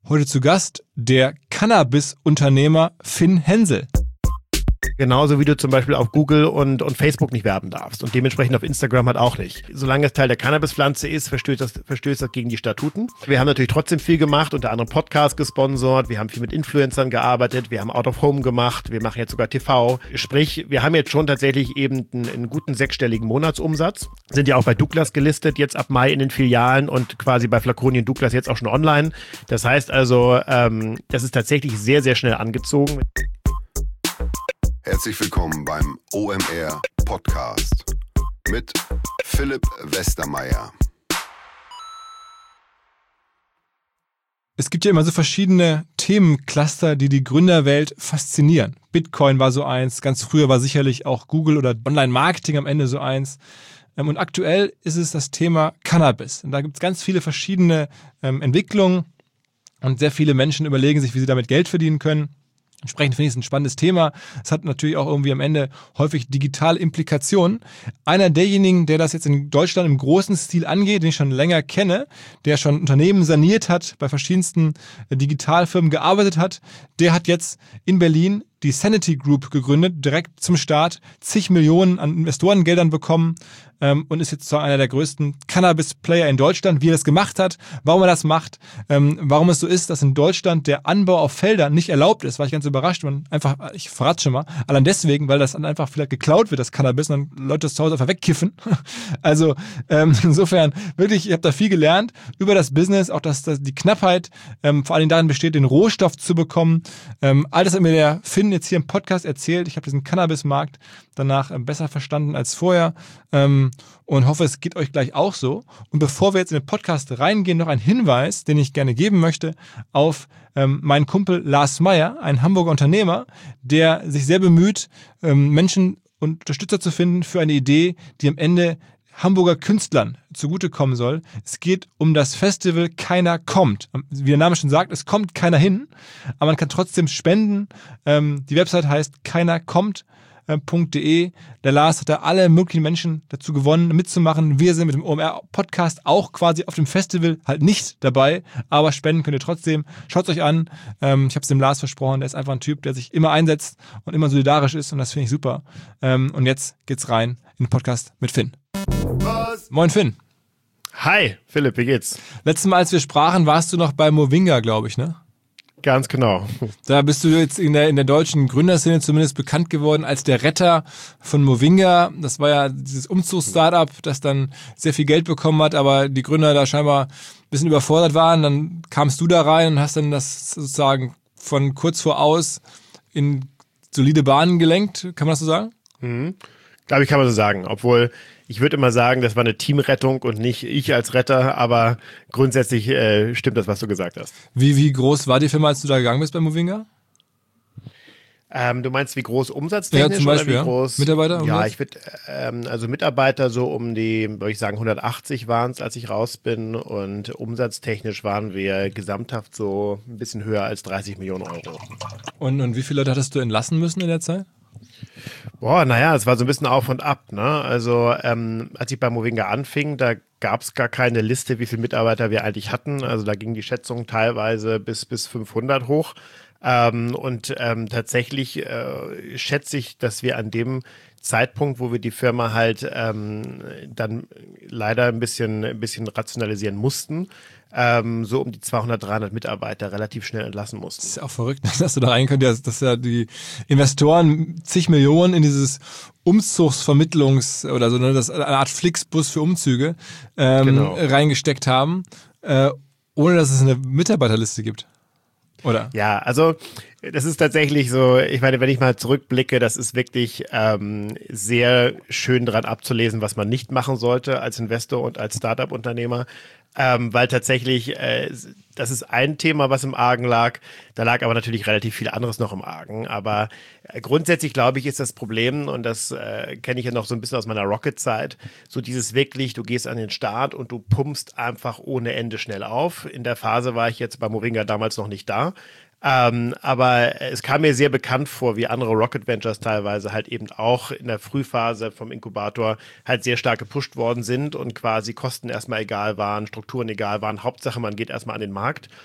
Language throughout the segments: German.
Heute zu Gast der Cannabis-Unternehmer Finn Hensel. Genauso wie du zum Beispiel auf Google und Facebook nicht werben darfst und dementsprechend auf Instagram halt auch nicht. Solange es Teil der Cannabispflanze ist, verstößt das gegen die Statuten. Wir haben natürlich trotzdem viel gemacht, unter anderem Podcasts gesponsert, wir haben viel mit Influencern gearbeitet, wir haben Out of Home gemacht, wir machen jetzt sogar TV. Sprich, wir haben jetzt schon tatsächlich eben einen guten 6-stelligen Monatsumsatz. Sind ja auch bei Douglas gelistet, jetzt ab Mai in den Filialen und quasi bei Flaconi und Douglas jetzt auch schon online. Das heißt also, das ist tatsächlich sehr, sehr schnell angezogen. Herzlich willkommen beim OMR Podcast mit Philipp Westermeier. Es gibt ja immer so verschiedene Themencluster, die die Gründerwelt faszinieren. Bitcoin war so eins, ganz früher war sicherlich auch Google oder Online-Marketing am Ende so eins. Und aktuell ist es das Thema Cannabis. Und da gibt es ganz viele verschiedene Entwicklungen und sehr viele Menschen überlegen sich, wie sie damit Geld verdienen können. Entsprechend finde ich es ein spannendes Thema. Es hat natürlich auch irgendwie am Ende häufig digitale Implikationen. Einer derjenigen, der das jetzt in Deutschland im großen Stil angeht, den ich schon länger kenne, der schon Unternehmen saniert hat, bei verschiedensten Digitalfirmen gearbeitet hat, der hat jetzt in Berlin die Sanity Group gegründet, direkt zum Start, zig Millionen an Investorengeldern bekommen und ist jetzt so einer der größten Cannabis-Player in Deutschland. Wie er das gemacht hat, warum er das macht, warum es so ist, dass in Deutschland der Anbau auf Feldern nicht erlaubt ist, war ich ganz überrascht. Ich verrate schon mal, allein deswegen, weil das dann einfach vielleicht geklaut wird, das Cannabis, und dann Leute das zu Hause einfach wegkiffen. Also insofern wirklich, ich habe da viel gelernt über das Business, auch dass die Knappheit vor allem darin besteht, den Rohstoff zu bekommen. All das hat mir der Finn jetzt hier im Podcast erzählt. Ich habe diesen Cannabis-Markt danach besser verstanden als vorher und hoffe, es geht euch gleich auch so. Und bevor wir jetzt in den Podcast reingehen, noch ein Hinweis, den ich gerne geben möchte auf meinen Kumpel Lars Meyer, ein Hamburger Unternehmer, der sich sehr bemüht, Menschen und Unterstützer zu finden für eine Idee, die am Ende Hamburger Künstlern zugutekommen soll. Es geht um das Festival Keiner kommt. Wie der Name schon sagt, es kommt keiner hin, aber man kann trotzdem spenden. Die Website heißt keinerkommt.de. Der Lars hat da alle möglichen Menschen dazu gewonnen, mitzumachen. Wir sind mit dem OMR-Podcast auch quasi auf dem Festival halt nicht dabei, aber spenden könnt ihr trotzdem. Schaut es euch an. Ich habe es dem Lars versprochen, der ist einfach ein Typ, der sich immer einsetzt und immer solidarisch ist und das finde ich super. Und jetzt geht's rein in den Podcast mit Finn. Was? Moin Finn. Hi, Philipp, wie geht's? Letztes Mal, als wir sprachen, warst du noch bei Movinga, glaube ich, ne? Ganz genau. Da bist du jetzt in der deutschen Gründerszene zumindest bekannt geworden als der Retter von Movinga. Das war ja dieses Umzugs-Startup, das dann sehr viel Geld bekommen hat, aber die Gründer da scheinbar ein bisschen überfordert waren. Dann kamst du da rein und hast dann das sozusagen von kurz vor aus in solide Bahnen gelenkt. Kann man das so sagen? Glaube ich, kann man so sagen. Obwohl, ich würde immer sagen, das war eine Teamrettung und nicht ich als Retter, aber grundsätzlich stimmt das, was du gesagt hast. Wie groß war die Firma, als du da gegangen bist bei Movinga? Du meinst, wie groß umsatztechnisch? Ja, zum Beispiel, oder wie groß? Mitarbeiter? Ja, ich würde, also Mitarbeiter so um die, würde ich sagen, 180 waren es, als ich raus bin, und umsatztechnisch waren wir gesamthaft so ein bisschen höher als 30 Millionen Euro. Und wie viele Leute hattest du entlassen müssen in der Zeit? Boah, naja, es war so ein bisschen auf und ab, ne? Also, als ich bei Movinga anfing, da gab es gar keine Liste, wie viele Mitarbeiter wir eigentlich hatten. Also da ging die Schätzung teilweise bis 500 hoch. Tatsächlich schätze ich, dass wir an dem Zeitpunkt, wo wir die Firma halt dann leider ein bisschen rationalisieren mussten, so um die 200, 300 Mitarbeiter relativ schnell entlassen mussten. Das ist ja auch verrückt, dass du da rein könntest, dass ja die Investoren zig Millionen in dieses Umzugsvermittlungs- oder so, ne, das eine Art Flixbus für Umzüge reingesteckt haben, ohne dass es eine Mitarbeiterliste gibt. Oder? Ja, also das ist tatsächlich so, ich meine, wenn ich mal zurückblicke, das ist wirklich sehr schön dran abzulesen, was man nicht machen sollte als Investor und als Startup-Unternehmer, weil tatsächlich, das ist ein Thema, was im Argen lag, da lag aber natürlich relativ viel anderes noch im Argen, aber grundsätzlich glaube ich, ist das Problem, und das kenne ich ja noch so ein bisschen aus meiner Rocket-Zeit, so dieses wirklich, du gehst an den Start und du pumpst einfach ohne Ende schnell auf. In der Phase war ich jetzt bei Movinga damals noch nicht da. Aber es kam mir sehr bekannt vor, wie andere Rocket Ventures teilweise halt eben auch in der Frühphase vom Inkubator halt sehr stark gepusht worden sind und quasi Kosten erstmal egal waren, Strukturen egal waren. Hauptsache, man geht erstmal an den Markt.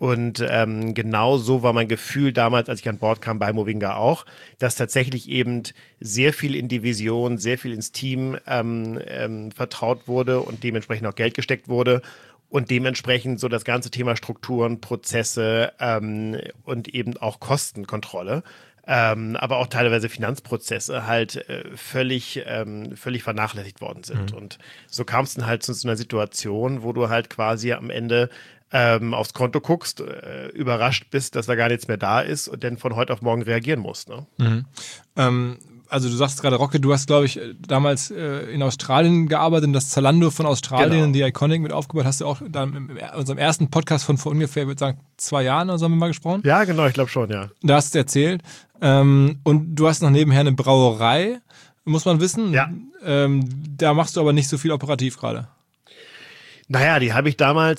Und genau so war mein Gefühl damals, als ich an Bord kam bei Movinga auch, dass tatsächlich eben sehr viel in die Vision, sehr viel ins Team vertraut wurde und dementsprechend auch Geld gesteckt wurde. Und dementsprechend so das ganze Thema Strukturen, Prozesse und eben auch Kostenkontrolle, aber auch teilweise Finanzprozesse halt völlig vernachlässigt worden sind. Und so kam es dann halt zu so einer Situation, wo du halt quasi am Ende aufs Konto guckst, überrascht bist, dass da gar nichts mehr da ist und dann von heute auf morgen reagieren musst. Ne? Also du sagst gerade, Rocket, du hast, glaube ich, damals in Australien gearbeitet, das Zalando von Australien, die Iconic mit aufgebaut. Hast du auch in unserem ersten Podcast von vor ungefähr, ich würde sagen, 2 Jahren oder so haben wir mal gesprochen? Ja, genau, ich glaube schon, ja. Da hast du erzählt. Und du hast noch nebenher eine Brauerei, muss man wissen. Ja. Da machst du aber nicht so viel operativ gerade. Naja, die habe ich damals,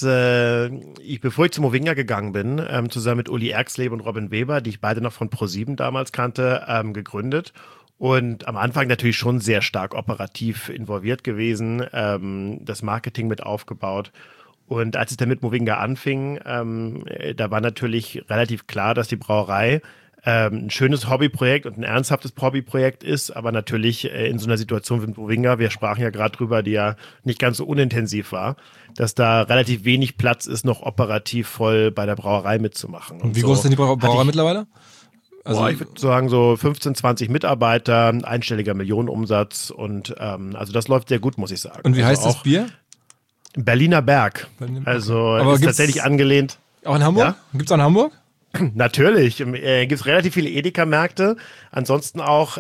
bevor ich zu Movinga gegangen bin, zusammen mit Uli Erxleben und Robin Weber, die ich beide noch von ProSieben damals kannte, gegründet. Und am Anfang natürlich schon sehr stark operativ involviert gewesen, das Marketing mit aufgebaut. Und als es dann mit Movinga anfing, da war natürlich relativ klar, dass die Brauerei ein schönes Hobbyprojekt und ein ernsthaftes Hobbyprojekt ist, aber natürlich in so einer Situation wie Movinga, wir sprachen ja gerade drüber, die ja nicht ganz so unintensiv war, dass da relativ wenig Platz ist, noch operativ voll bei der Brauerei mitzumachen. Und wie groß ist denn die Brauerei mittlerweile? Also ich würde sagen so 15, 20 Mitarbeiter, einstelliger Millionenumsatz und also das läuft sehr gut, muss ich sagen. Und wie heißt also das Bier? Berliner Berg. Also aber ist tatsächlich angelehnt. Auch in Hamburg? Ja? Gibt es auch in Hamburg? Natürlich, gibt es relativ viele Edeka-Märkte. Ansonsten auch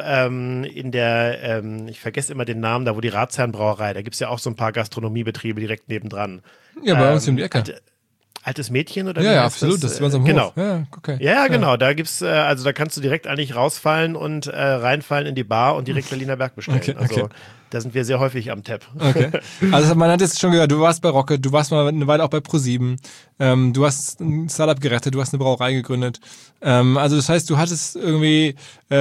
in der, ich vergesse immer den Namen, da wo die Ratsherrenbrauerei, da gibt es ja auch so ein paar Gastronomiebetriebe direkt nebendran. Ja, bei uns um die Ecke. Altes Mädchen oder ja, absolut, das ist bei uns am Hof. Genau. Ja, okay. Ja, genau, da gibt's, also da kannst du direkt eigentlich rausfallen und reinfallen in die Bar und direkt Berliner Berg bestellen. Okay. Also da sind wir sehr häufig am Tab. Okay. Also man hat jetzt schon gehört, du warst bei Rocket, du warst mal eine Weile auch bei ProSieben, du hast ein Startup gerettet, du hast eine Brauerei gegründet. Also das heißt, du hattest irgendwie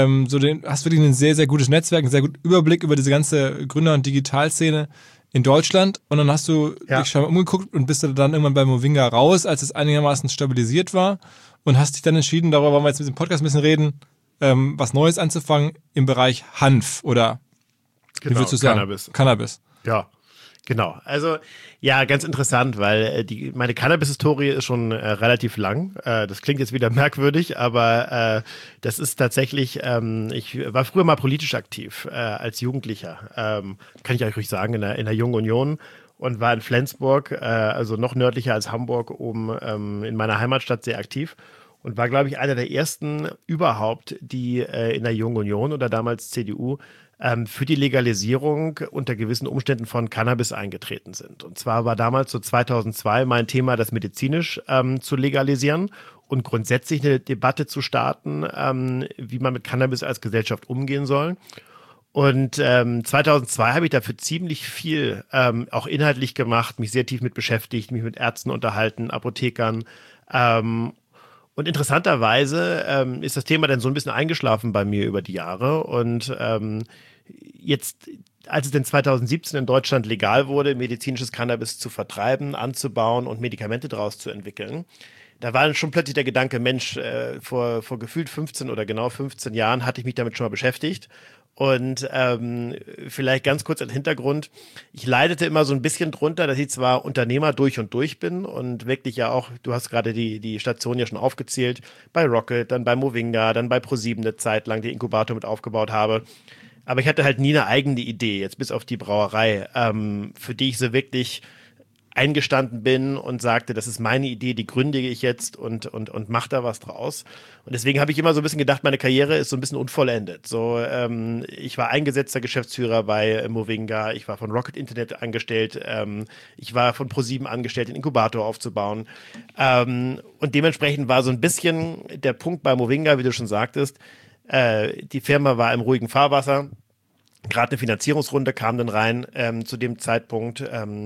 hast wirklich ein sehr, sehr gutes Netzwerk, einen sehr guten Überblick über diese ganze Gründer- und Digitalszene in Deutschland und dann hast du dich schon mal umgeguckt und bist dann irgendwann bei Movinga raus, als es einigermaßen stabilisiert war und hast dich dann entschieden, darüber wollen wir jetzt mit dem Podcast ein bisschen reden, was Neues anzufangen im Bereich Hanf oder wie würdest du sagen? Cannabis. Ja, genau. Also ja, ganz interessant, weil meine Cannabis-Historie ist schon relativ lang. Das klingt jetzt wieder merkwürdig, aber das ist tatsächlich, ich war früher mal politisch aktiv als Jugendlicher, kann ich euch ruhig sagen, in der Jungen Union und war in Flensburg, also noch nördlicher als Hamburg, oben in meiner Heimatstadt sehr aktiv. Und war, glaube ich, einer der ersten überhaupt, die in der Jungen Union oder damals CDU für die Legalisierung unter gewissen Umständen von Cannabis eingetreten sind. Und zwar war damals so 2002 mein Thema, das medizinisch zu legalisieren und grundsätzlich eine Debatte zu starten, wie man mit Cannabis als Gesellschaft umgehen soll. Und 2002 habe ich dafür ziemlich viel auch inhaltlich gemacht, mich sehr tief mit beschäftigt, mich mit Ärzten unterhalten, Apothekern. Und interessanterweise ist das Thema dann so ein bisschen eingeschlafen bei mir über die Jahre. Und jetzt, als es denn 2017 in Deutschland legal wurde, medizinisches Cannabis zu vertreiben, anzubauen und Medikamente daraus zu entwickeln, da war dann schon plötzlich der Gedanke, Mensch, vor gefühlt 15 oder genau 15 Jahren hatte ich mich damit schon mal beschäftigt. Und vielleicht ganz kurz als Hintergrund, ich leidete immer so ein bisschen drunter, dass ich zwar Unternehmer durch und durch bin und wirklich ja auch, du hast gerade die Station ja schon aufgezählt, bei Rocket, dann bei Movinga, dann bei ProSieben eine Zeit lang, die Inkubator mit aufgebaut habe. Aber ich hatte halt nie eine eigene Idee, jetzt bis auf die Brauerei, für die ich so wirklich eingestanden bin und sagte, das ist meine Idee, die gründe ich jetzt und mach da was draus. Und deswegen habe ich immer so ein bisschen gedacht, meine Karriere ist so ein bisschen unvollendet. So, ich war eingesetzter Geschäftsführer bei Movinga, ich war von Rocket Internet angestellt, ich war von ProSieben angestellt, den Inkubator aufzubauen. Und dementsprechend war so ein bisschen der Punkt bei Movinga, wie du schon sagtest, die Firma war im ruhigen Fahrwasser. Gerade eine Finanzierungsrunde kam dann rein zu dem Zeitpunkt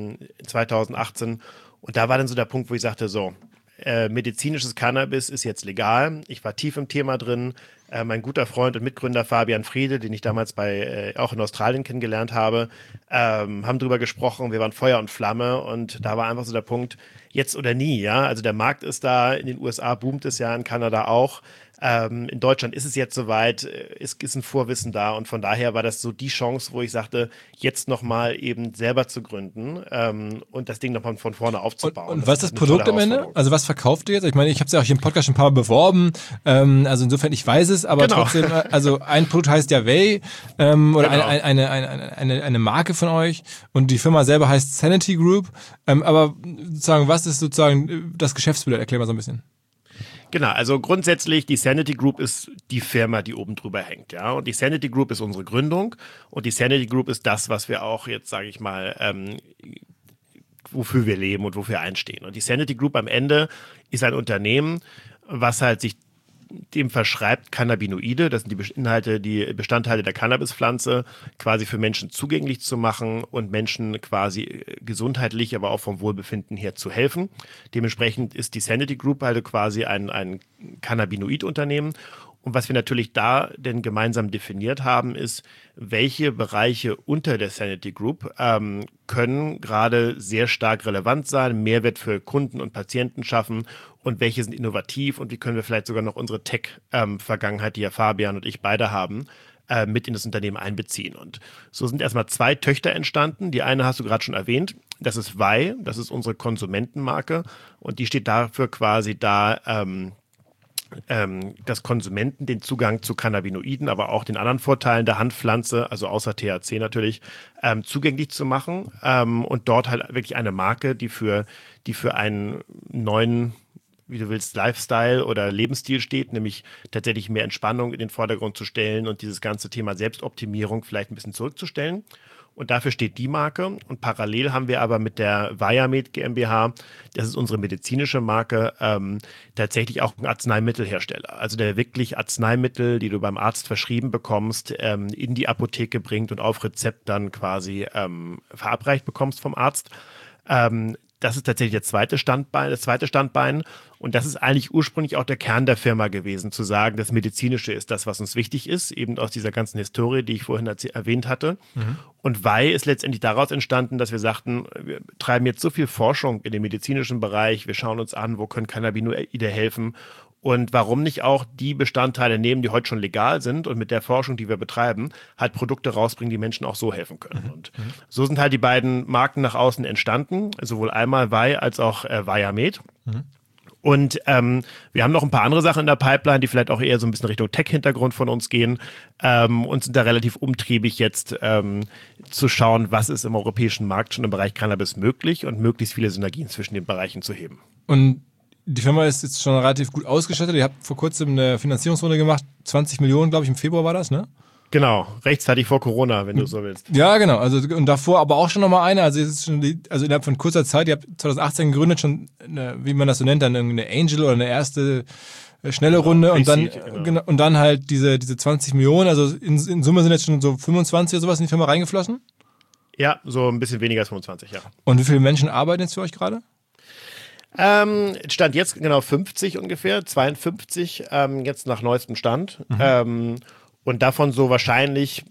2018 und da war dann so der Punkt, wo ich sagte, so, medizinisches Cannabis ist jetzt legal. Ich war tief im Thema drin. Mein guter Freund und Mitgründer Fabian Friede, den ich damals auch in Australien kennengelernt habe, haben drüber gesprochen. Wir waren Feuer und Flamme und da war einfach so der Punkt, jetzt oder nie, ja. Also der Markt ist da, in den USA boomt es ja, in Kanada auch. In Deutschland ist es jetzt soweit, ist ein Vorwissen da und von daher war das so die Chance, wo ich sagte, jetzt nochmal eben selber zu gründen und das Ding nochmal von vorne aufzubauen. Und was ist das Produkt am Ende? Also was verkauft ihr jetzt? Ich meine, ich habe es ja auch hier im Podcast schon ein paar Mal beworben, also insofern ich weiß es, aber trotzdem, also ein Produkt heißt ja Way oder eine Marke von euch und die Firma selber heißt Sanity Group, aber sozusagen, was ist sozusagen das Geschäftsmodell? Erklär mal so ein bisschen. Genau, also grundsätzlich, die Sanity Group ist die Firma, die oben drüber hängt, ja. Und die Sanity Group ist unsere Gründung und die Sanity Group ist das, was wir auch jetzt, sage ich mal, wofür wir leben und wofür wir einstehen. Und die Sanity Group am Ende ist ein Unternehmen, was halt sich dem verschreibt, Cannabinoide, das sind die Bestandteile der Cannabispflanze, quasi für Menschen zugänglich zu machen und Menschen quasi gesundheitlich, aber auch vom Wohlbefinden her zu helfen. Dementsprechend ist die Sanity Group halt quasi ein Cannabinoid-Unternehmen. Und was wir natürlich da denn gemeinsam definiert haben, ist, welche Bereiche unter der Sanity Group können gerade sehr stark relevant sein, Mehrwert für Kunden und Patienten schaffen und welche sind innovativ und wie können wir vielleicht sogar noch unsere Tech-Vergangenheit, die ja Fabian und ich beide haben, mit in das Unternehmen einbeziehen. Und so sind erstmal 2 Töchter entstanden. Die eine hast du gerade schon erwähnt. Das ist Vai, das ist unsere Konsumentenmarke und die steht dafür quasi da, dass Konsumenten den Zugang zu Cannabinoiden, aber auch den anderen Vorteilen der Hanfpflanze, also außer THC natürlich, zugänglich zu machen und dort halt wirklich eine Marke, die für einen neuen, wie du willst, Lifestyle oder Lebensstil steht, nämlich tatsächlich mehr Entspannung in den Vordergrund zu stellen und dieses ganze Thema Selbstoptimierung vielleicht ein bisschen zurückzustellen. Und dafür steht die Marke. Und parallel haben wir aber mit der Viamed GmbH, das ist unsere medizinische Marke, tatsächlich auch einen Arzneimittelhersteller. Also der wirklich Arzneimittel, die du beim Arzt verschrieben bekommst, in die Apotheke bringt und auf Rezept dann quasi verabreicht bekommst vom Arzt. Das ist tatsächlich das zweite Standbein. Und das ist eigentlich ursprünglich auch der Kern der Firma gewesen, zu sagen, das Medizinische ist das, was uns wichtig ist, eben aus dieser ganzen Historie, die ich vorhin erwähnt hatte. Mhm. Und Vai ist letztendlich daraus entstanden, dass wir sagten, wir treiben jetzt so viel Forschung in dem medizinischen Bereich, wir schauen uns an, wo können Cannabinoide helfen. Und warum nicht auch die Bestandteile nehmen, die heute schon legal sind und mit der Forschung, die wir betreiben, halt Produkte rausbringen, die Menschen auch so helfen können. Und so sind halt die beiden Marken nach außen entstanden, sowohl einmal Vai als auch Viamed. Und wir haben noch ein paar andere Sachen in der Pipeline, die vielleicht auch eher so ein bisschen Richtung Tech-Hintergrund von uns gehen und sind da relativ umtriebig jetzt zu schauen, was ist im europäischen Markt schon im Bereich Cannabis möglich und möglichst viele Synergien zwischen den Bereichen zu heben. Und die Firma ist jetzt schon relativ gut ausgestattet. Ihr habt vor kurzem eine Finanzierungsrunde gemacht. 20 Millionen, glaube ich, im Februar war das, ne? Genau, rechtzeitig vor Corona, wenn du so willst. Ja, genau. Also und davor aber auch schon nochmal eine. Also es ist schon also innerhalb von kurzer Zeit. Ihr habt 2018 gegründet, schon wie man das so nennt, dann eine Angel oder eine erste schnelle Runde und dann genau, und dann halt diese 20 Millionen. Also in Summe sind jetzt schon so 25 oder sowas in die Firma reingeflossen. Ja, so ein bisschen weniger als 25, ja. Und wie viele Menschen arbeiten jetzt für euch gerade? Stand jetzt genau 50 ungefähr, 52 jetzt nach neuestem Stand. Und davon so wahrscheinlich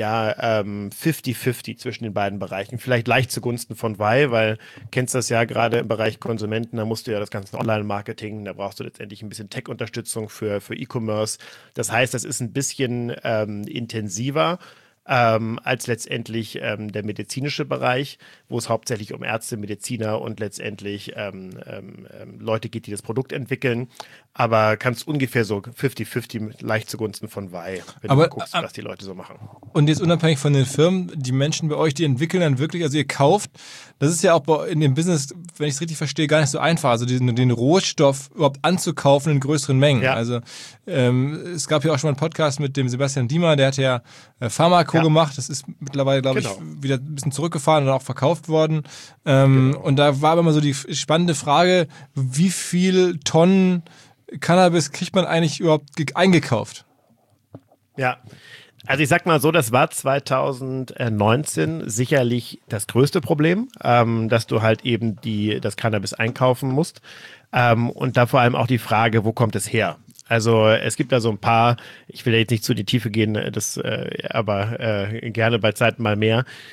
50-50 zwischen den beiden Bereichen. Vielleicht leicht zugunsten von Vai, weil kennst das ja gerade im Bereich Konsumenten, da musst du ja das ganze Online-Marketing, da brauchst du letztendlich ein bisschen Tech-Unterstützung für E-Commerce. Das heißt, das ist ein bisschen intensiver als letztendlich der medizinische Bereich, wo es hauptsächlich um Ärzte, Mediziner und letztendlich Leute geht, die das Produkt entwickeln. Aber kannst ungefähr so 50-50 leicht zugunsten von Vai, wenn du guckst, was die Leute so machen. Und jetzt unabhängig von den Firmen, die Menschen bei euch, die entwickeln dann wirklich, also ihr kauft, das ist ja auch in dem Business, wenn ich es richtig verstehe, gar nicht so einfach, also den Rohstoff überhaupt anzukaufen in größeren Mengen. Ja. Also es gab ja auch schon mal einen Podcast mit dem Sebastian Diemer, der hat ja Pharmako gemacht, das ist mittlerweile, glaube ich, wieder ein bisschen zurückgefahren und auch verkauft worden. Und da war aber immer so die spannende Frage, wie viel Tonnen Cannabis kriegt man eigentlich überhaupt eingekauft? Ja, also ich sag mal so, das war 2019 sicherlich das größte Problem, dass du halt eben das Cannabis einkaufen musst. Und da vor allem auch die Frage, wo kommt es her? Also es gibt da so ein paar, ich will da jetzt nicht zu in die Tiefe gehen, aber gerne bei Zeiten mal mehr.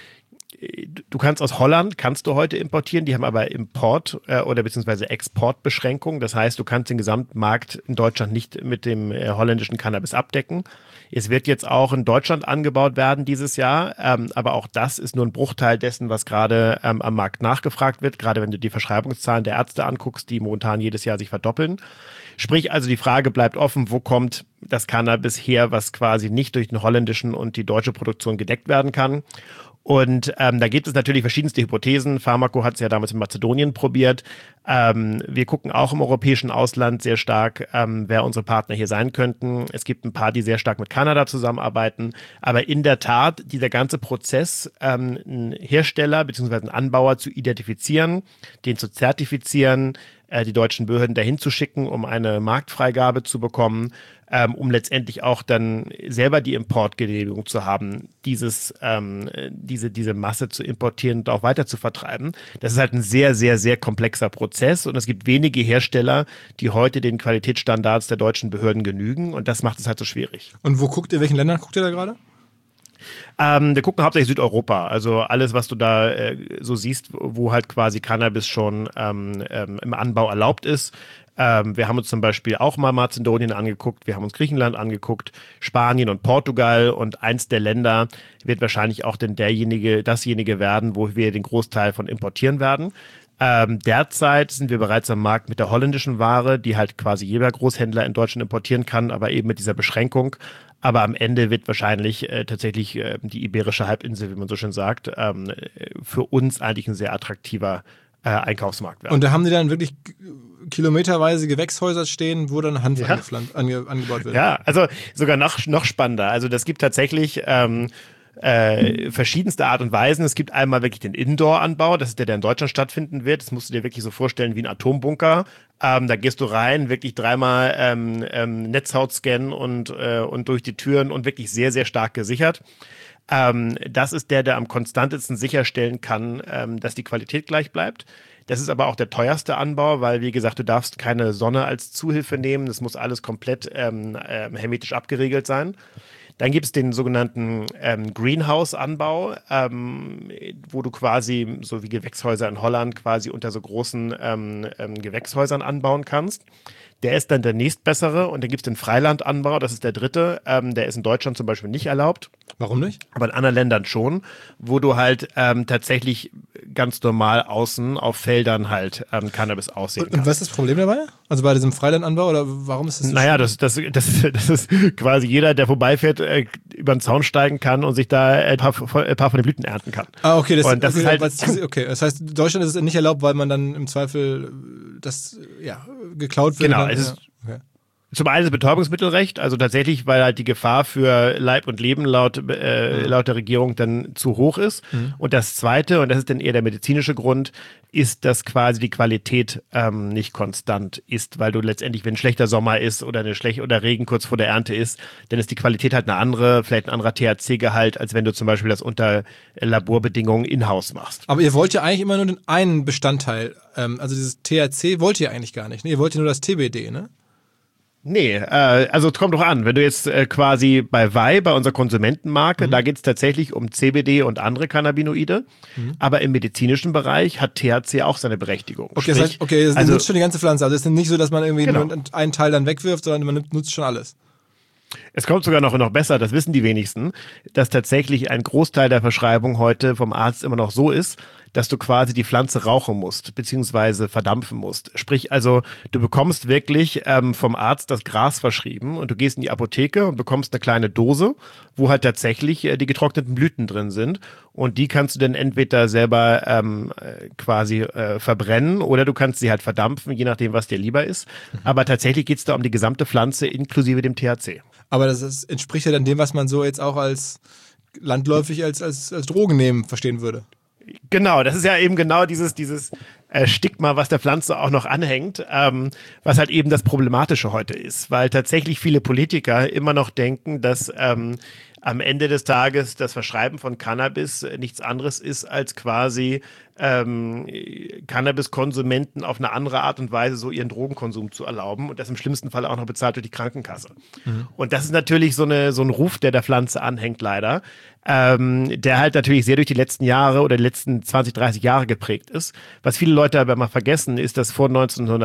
du kannst aus Holland, kannst du heute importieren, die haben aber Import- oder beziehungsweise Exportbeschränkungen. Das heißt, du kannst den Gesamtmarkt in Deutschland nicht mit dem holländischen Cannabis abdecken. Es wird jetzt auch in Deutschland angebaut werden dieses Jahr, aber auch das ist nur ein Bruchteil dessen, was gerade am Markt nachgefragt wird, gerade wenn du die Verschreibungszahlen der Ärzte anguckst, die momentan jedes Jahr sich verdoppeln. Sprich also, die Frage bleibt offen, wo kommt das Cannabis her, was quasi nicht durch den holländischen und die deutsche Produktion gedeckt werden kann. Und da gibt es natürlich verschiedenste Hypothesen. Pharmaco hat es ja damals in Mazedonien probiert. Wir gucken auch im europäischen Ausland sehr stark, wer unsere Partner hier sein könnten. Es gibt ein paar, die sehr stark mit Kanada zusammenarbeiten. Aber in der Tat, dieser ganze Prozess, einen Hersteller bzw. einen Anbauer zu identifizieren, den zu zertifizieren, die deutschen Behörden dahin zu schicken, um eine Marktfreigabe zu bekommen, um letztendlich auch dann selber die Importgenehmigung zu haben, diese Masse zu importieren und auch weiter zu vertreiben. Das ist halt ein sehr, sehr, sehr komplexer Prozess und es gibt wenige Hersteller, die heute den Qualitätsstandards der deutschen Behörden genügen und das macht es halt so schwierig. Und welchen Ländern guckt ihr da gerade? Wir gucken hauptsächlich Südeuropa, also alles, was du da so siehst, wo halt quasi Cannabis schon im Anbau erlaubt ist. Wir haben uns zum Beispiel auch mal Mazedonien angeguckt, wir haben uns Griechenland angeguckt, Spanien und Portugal und eins der Länder wird wahrscheinlich auch denn dasjenige werden, wo wir den Großteil von importieren werden. Derzeit sind wir bereits am Markt mit der holländischen Ware, die halt quasi jeder Großhändler in Deutschland importieren kann, aber eben mit dieser Beschränkung. Aber am Ende wird wahrscheinlich tatsächlich die Iberische Halbinsel, wie man so schön sagt, für uns eigentlich ein sehr attraktiver Einkaufsmarkt werden. Und da haben die dann wirklich kilometerweise Gewächshäuser stehen, wo dann Hanf angebaut wird? Ja, also sogar noch spannender. Also das gibt tatsächlich verschiedenste Art und Weisen. Es gibt einmal wirklich den Indoor-Anbau, das ist der in Deutschland stattfinden wird. Das musst du dir wirklich so vorstellen wie ein Atombunker. Da gehst du rein, wirklich dreimal Netzhaut scannen und durch die Türen und wirklich sehr, sehr stark gesichert. Das ist der am konstantesten sicherstellen kann, dass die Qualität gleich bleibt. Das ist aber auch der teuerste Anbau, weil, wie gesagt, du darfst keine Sonne als Zuhilfe nehmen. Das muss alles komplett hermetisch abgeriegelt sein. Dann gibt es den sogenannten Greenhouse-Anbau, wo du quasi, so wie Gewächshäuser in Holland, quasi unter so großen Gewächshäusern anbauen kannst. Der ist dann der nächstbessere und dann gibt es den Freilandanbau, das ist der dritte. Der ist in Deutschland zum Beispiel nicht erlaubt. Warum nicht? Aber in anderen Ländern schon, wo du halt tatsächlich ganz normal außen auf Feldern halt Cannabis aussehen kannst. Und was ist das Problem dabei? Also bei diesem Freilandanbau oder warum ist das so? Naja, das ist quasi jeder, der vorbeifährt, über den Zaun steigen kann und sich da ein paar von den Blüten ernten kann. Ah, okay, das ist halt okay. Das heißt, in Deutschland ist es nicht erlaubt, weil man dann im Zweifel das geklaut wird. Genau, zum einen das Betäubungsmittelrecht, also tatsächlich, weil halt die Gefahr für Leib und Leben laut der Regierung dann zu hoch ist. Mhm. Und das Zweite, und das ist dann eher der medizinische Grund, ist, dass quasi die Qualität nicht konstant ist, weil du letztendlich, wenn ein schlechter Sommer ist oder oder Regen kurz vor der Ernte ist, dann ist die Qualität halt eine andere, vielleicht ein anderer THC-Gehalt, als wenn du zum Beispiel das unter Laborbedingungen in-house machst. Aber ihr wollt ja eigentlich immer nur den einen Bestandteil, also dieses THC wollt ihr eigentlich gar nicht, ne? Ihr wollt ja nur das TBD, ne? Nee, also es kommt doch an, wenn du jetzt quasi bei unserer Konsumentenmarke, da geht es tatsächlich um CBD und andere Cannabinoide, aber im medizinischen Bereich hat THC auch seine Berechtigung. Okay, das heißt, nutzt schon die ganze Pflanze, also es ist nicht so, dass man irgendwie nur einen Teil dann wegwirft, sondern man nutzt schon alles. Es kommt sogar noch besser, das wissen die wenigsten, dass tatsächlich ein Großteil der Verschreibung heute vom Arzt immer noch so ist, dass du quasi die Pflanze rauchen musst, beziehungsweise verdampfen musst. Sprich also, du bekommst wirklich vom Arzt das Gras verschrieben und du gehst in die Apotheke und bekommst eine kleine Dose, wo halt tatsächlich die getrockneten Blüten drin sind und die kannst du dann entweder selber quasi verbrennen oder du kannst sie halt verdampfen, je nachdem, was dir lieber ist. Aber tatsächlich geht es da um die gesamte Pflanze inklusive dem THC. Aber das entspricht ja dann dem, was man so jetzt auch als landläufig als Drogen nehmen verstehen würde. Genau, das ist ja eben genau dieses Stigma, was der Pflanze auch noch anhängt, was halt eben das Problematische heute ist, weil tatsächlich viele Politiker immer noch denken, dass am Ende des Tages das Verschreiben von Cannabis nichts anderes ist als quasi Cannabiskonsumenten auf eine andere Art und Weise so ihren Drogenkonsum zu erlauben und das im schlimmsten Fall auch noch bezahlt durch die Krankenkasse. Und das ist natürlich so ein Ruf, der der Pflanze anhängt leider, der halt natürlich sehr durch die letzten Jahre oder die letzten 20, 30 Jahre geprägt ist. Was viele Leute aber mal vergessen, ist, dass vor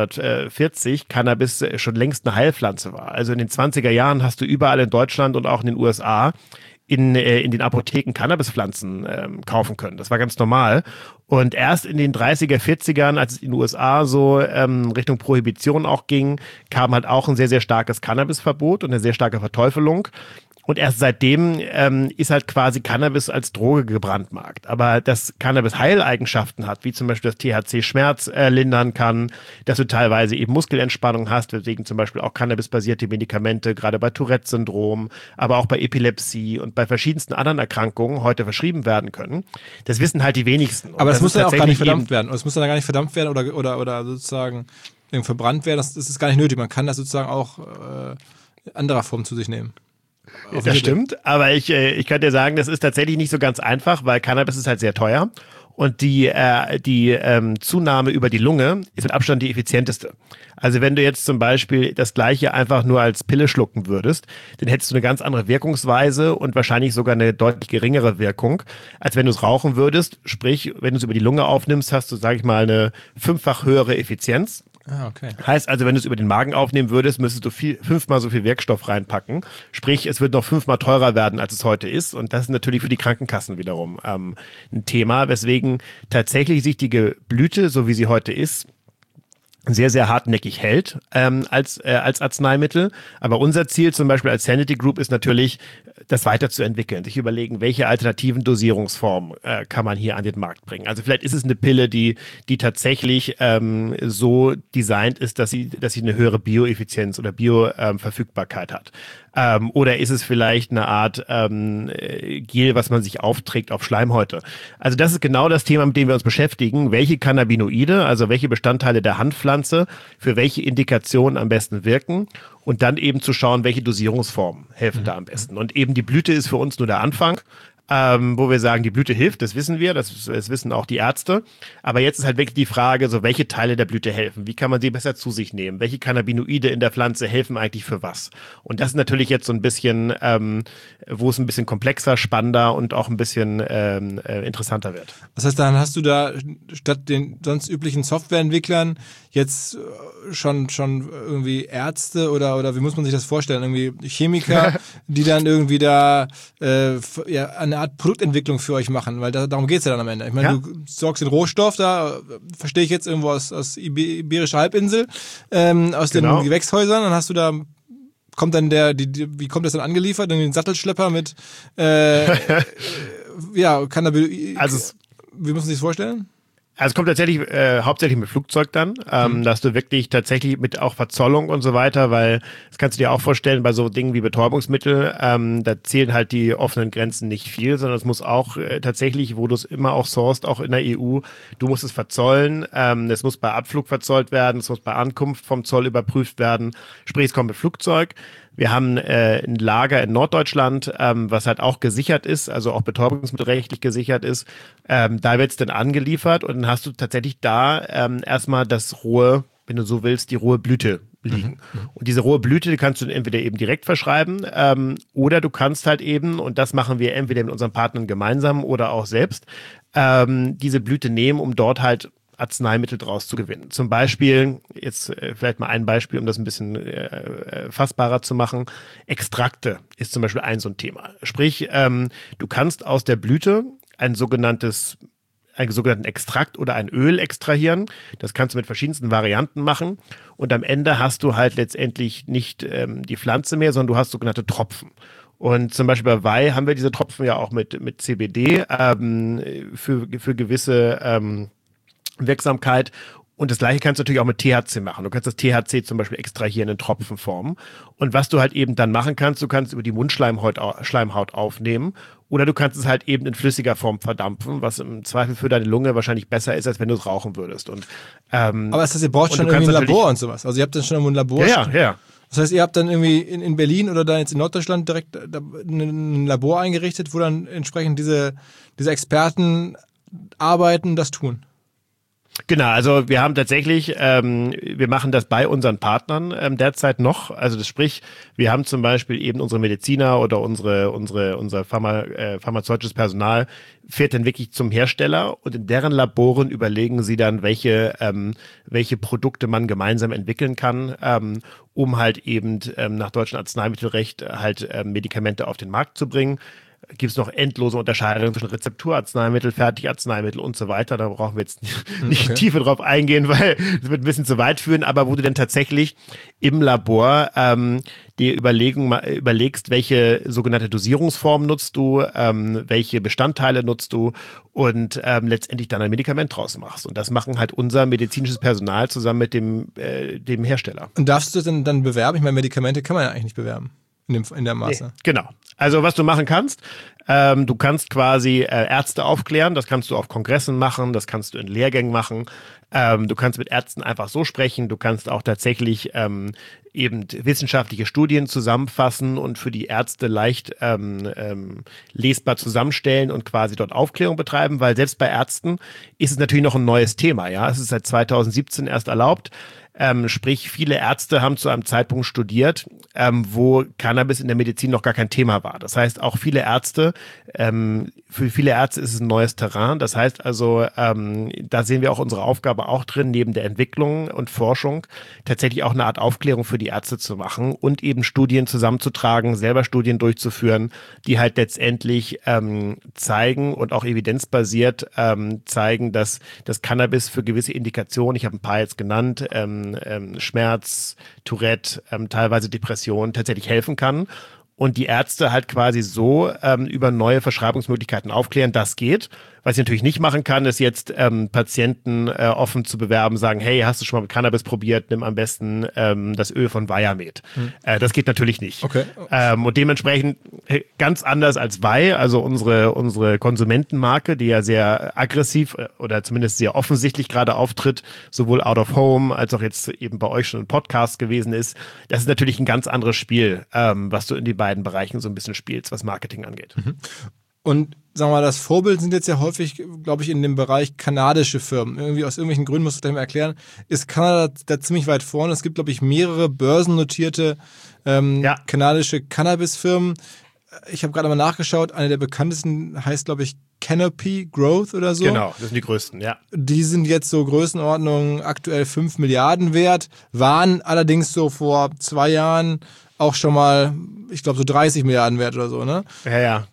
1940 Cannabis schon längst eine Heilpflanze war. Also in den 20er Jahren hast du überall in Deutschland und auch in den USA in den Apotheken Cannabispflanzen kaufen können. Das war ganz normal. Und erst in den 30er, 40ern, als es in den USA so Richtung Prohibition auch ging, kam halt auch ein sehr, sehr starkes Cannabisverbot und eine sehr starke Verteufelung. Und erst seitdem ist halt quasi Cannabis als Droge gebrandmarkt. Aber dass Cannabis Heileigenschaften hat, wie zum Beispiel das THC Schmerz lindern kann, dass du teilweise eben Muskelentspannung hast, weswegen zum Beispiel auch Cannabis-basierte Medikamente, gerade bei Tourette-Syndrom, aber auch bei Epilepsie und bei verschiedensten anderen Erkrankungen heute verschrieben werden können. Das wissen halt die wenigsten. Aber das muss ja auch gar nicht verdammt werden. Es muss dann gar nicht verdammt werden oder sozusagen verbrannt werden. Das ist gar nicht nötig. Man kann das sozusagen auch in anderer Form zu sich nehmen. Das stimmt, aber ich kann dir sagen, das ist tatsächlich nicht so ganz einfach, weil Cannabis ist halt sehr teuer und die Zunahme über die Lunge ist mit Abstand die effizienteste. Also wenn du jetzt zum Beispiel das Gleiche einfach nur als Pille schlucken würdest, dann hättest du eine ganz andere Wirkungsweise und wahrscheinlich sogar eine deutlich geringere Wirkung, als wenn du es rauchen würdest. Sprich, wenn du es über die Lunge aufnimmst, hast du, sage ich mal, eine 5-fach höhere Effizienz. Ah, okay. Heißt also, wenn du es über den Magen aufnehmen würdest, müsstest du 5-mal so viel Wirkstoff reinpacken. Sprich, es wird noch 5-mal teurer werden, als es heute ist. Und das ist natürlich für die Krankenkassen wiederum ein Thema, weswegen tatsächlich sich die Blüte, so wie sie heute ist, sehr, sehr hartnäckig hält als Arzneimittel. Aber unser Ziel zum Beispiel als Sanity Group ist natürlich, das weiterzuentwickeln, sich überlegen, welche alternativen Dosierungsformen kann man hier an den Markt bringen. Also vielleicht ist es eine Pille, die tatsächlich so designt ist, dass sie eine höhere Bioeffizienz oder Bioverfügbarkeit hat. Oder ist es vielleicht eine Art Gel, was man sich aufträgt auf Schleimhäute? Also das ist genau das Thema, mit dem wir uns beschäftigen. Welche Cannabinoide, also welche Bestandteile der Handpflanze für welche Indikationen am besten wirken und dann eben zu schauen, welche Dosierungsformen helfen da am besten. Und eben die Blüte ist für uns nur der Anfang. Wo wir sagen, die Blüte hilft, das wissen wir, das wissen auch die Ärzte. Aber jetzt ist halt wirklich die Frage, so welche Teile der Blüte helfen? Wie kann man sie besser zu sich nehmen? Welche Cannabinoide in der Pflanze helfen eigentlich für was? Und das ist natürlich jetzt so ein bisschen, wo es ein bisschen komplexer, spannender und auch ein bisschen interessanter wird. Das heißt, dann hast du da statt den sonst üblichen Softwareentwicklern jetzt schon irgendwie Ärzte oder wie muss man sich das vorstellen? Irgendwie Chemiker, die dann irgendwie da eine Art Produktentwicklung für euch machen, weil darum geht's ja dann am Ende. Ich meine, du sorgst den Rohstoff, da verstehe ich jetzt irgendwo aus Iberischer Halbinsel, aus den Gewächshäusern, dann hast du da, kommt dann wie kommt das dann angeliefert? Irgendwie ein Sattelschlepper mit Cannabis. Wie muss man sich das vorstellen? Also es kommt tatsächlich hauptsächlich mit Flugzeug dann, dass du wirklich tatsächlich mit auch Verzollung und so weiter, weil das kannst du dir auch vorstellen, bei so Dingen wie Betäubungsmittel, da zählen halt die offenen Grenzen nicht viel, sondern es muss auch tatsächlich, wo du es immer auch sourcest, auch in der EU, du musst es verzollen, es muss bei Abflug verzollt werden, es muss bei Ankunft vom Zoll überprüft werden, sprich es kommt mit Flugzeug. Wir haben ein Lager in Norddeutschland, was halt auch gesichert ist, also auch betäubungsmittelrechtlich gesichert ist. Da wird es dann angeliefert und dann hast du tatsächlich da erstmal das rohe, wenn du so willst, die rohe Blüte liegen. Und diese rohe Blüte, die kannst du entweder eben direkt verschreiben oder du kannst halt eben, und das machen wir entweder mit unseren Partnern gemeinsam oder auch selbst, diese Blüte nehmen, um dort halt Arzneimittel draus zu gewinnen. Zum Beispiel, jetzt vielleicht mal ein Beispiel, um das ein bisschen fassbarer zu machen. Extrakte ist zum Beispiel so ein Thema. Sprich, du kannst aus der Blüte einen sogenannten Extrakt oder ein Öl extrahieren. Das kannst du mit verschiedensten Varianten machen. Und am Ende hast du halt letztendlich nicht die Pflanze mehr, sondern du hast sogenannte Tropfen. Und zum Beispiel bei Weih haben wir diese Tropfen ja auch mit CBD für gewisse Wirksamkeit. Und das Gleiche kannst du natürlich auch mit THC machen. Du kannst das THC zum Beispiel extrahieren in Tropfenform. Und was du halt eben dann machen kannst, du kannst über die Mundschleimhaut aufnehmen oder du kannst es halt eben in flüssiger Form verdampfen, was im Zweifel für deine Lunge wahrscheinlich besser ist, als wenn du es rauchen würdest. Und, aber ist das, ihr braucht schon irgendwie ein Labor und sowas? Also ihr habt dann schon irgendwo ein Labor? Ja. Das heißt, ihr habt dann irgendwie in Berlin oder da jetzt in Norddeutschland direkt ein Labor eingerichtet, wo dann entsprechend diese Experten arbeiten, das tun? Genau, also wir haben tatsächlich, wir machen das bei unseren Partnern derzeit noch. Also das sprich, wir haben zum Beispiel eben unsere Mediziner oder unser pharmazeutisches Personal fährt dann wirklich zum Hersteller und in deren Laboren überlegen sie dann, welche Produkte man gemeinsam entwickeln kann, um halt eben nach deutschem Arzneimittelrecht halt Medikamente auf den Markt zu bringen. Gibt es noch endlose Unterscheidungen zwischen Rezepturarzneimittel, Fertigarzneimittel und so weiter. Da brauchen wir jetzt nicht tiefer drauf eingehen, weil es wird ein bisschen zu weit führen. Aber wo du dann tatsächlich im Labor dir überlegst, welche sogenannte Dosierungsform nutzt du, welche Bestandteile nutzt du und letztendlich dann ein Medikament draus machst. Und das machen halt unser medizinisches Personal zusammen mit dem Hersteller. Und darfst du das dann bewerben? Ich meine, Medikamente kann man ja eigentlich nicht bewerben. In der Maße. Nee, genau. Also was du machen kannst, du kannst quasi Ärzte aufklären, das kannst du auf Kongressen machen, das kannst du in Lehrgängen machen, du kannst mit Ärzten einfach so sprechen, du kannst auch tatsächlich eben wissenschaftliche Studien zusammenfassen und für die Ärzte leicht lesbar zusammenstellen und quasi dort Aufklärung betreiben, weil selbst bei Ärzten ist es natürlich noch ein neues Thema. Ja, es ist seit 2017 erst erlaubt. Sprich, viele Ärzte haben zu einem Zeitpunkt studiert, wo Cannabis in der Medizin noch gar kein Thema war. Das heißt, auch viele Ärzte, für viele Ärzte ist es ein neues Terrain. Das heißt also, da sehen wir auch unsere Aufgabe auch drin, neben der Entwicklung und Forschung tatsächlich auch eine Art Aufklärung für die Ärzte zu machen und eben Studien zusammenzutragen, selber Studien durchzuführen, die halt letztendlich zeigen und auch evidenzbasiert zeigen, dass das Cannabis für gewisse Indikationen, ich habe ein paar jetzt genannt, Schmerz, Tourette, teilweise Depression tatsächlich helfen kann. Und die Ärzte halt quasi so über neue Verschreibungsmöglichkeiten aufklären, das geht. Was ich natürlich nicht machen kann, ist jetzt Patienten offen zu bewerben, sagen, hey, hast du schon mal mit Cannabis probiert, nimm am besten das Öl von Viamed. Das geht natürlich nicht. Okay. Und dementsprechend ganz anders als Vi, also unsere Konsumentenmarke, die ja sehr aggressiv oder zumindest sehr offensichtlich gerade auftritt, sowohl out of home als auch jetzt eben bei euch schon ein Podcast gewesen ist. Das ist natürlich ein ganz anderes Spiel, was du in die beiden Bereichen so ein bisschen spielst, was Marketing angeht. Und sagen wir mal, das Vorbild sind jetzt ja häufig, glaube ich, in dem Bereich kanadische Firmen. Irgendwie aus irgendwelchen Gründen, musst du gleich mal erklären, ist Kanada da ziemlich weit vorne. Es gibt, glaube ich, mehrere börsennotierte kanadische Cannabis-Firmen. Ich habe gerade mal nachgeschaut, eine der bekanntesten heißt, glaube ich, Canopy Growth oder so. Genau, das sind die größten, ja. Die sind jetzt so Größenordnung aktuell 5 Milliarden wert, waren allerdings so vor 2 Jahren auch schon mal, ich glaube, so 30 Milliarden wert oder so, ne? Ja.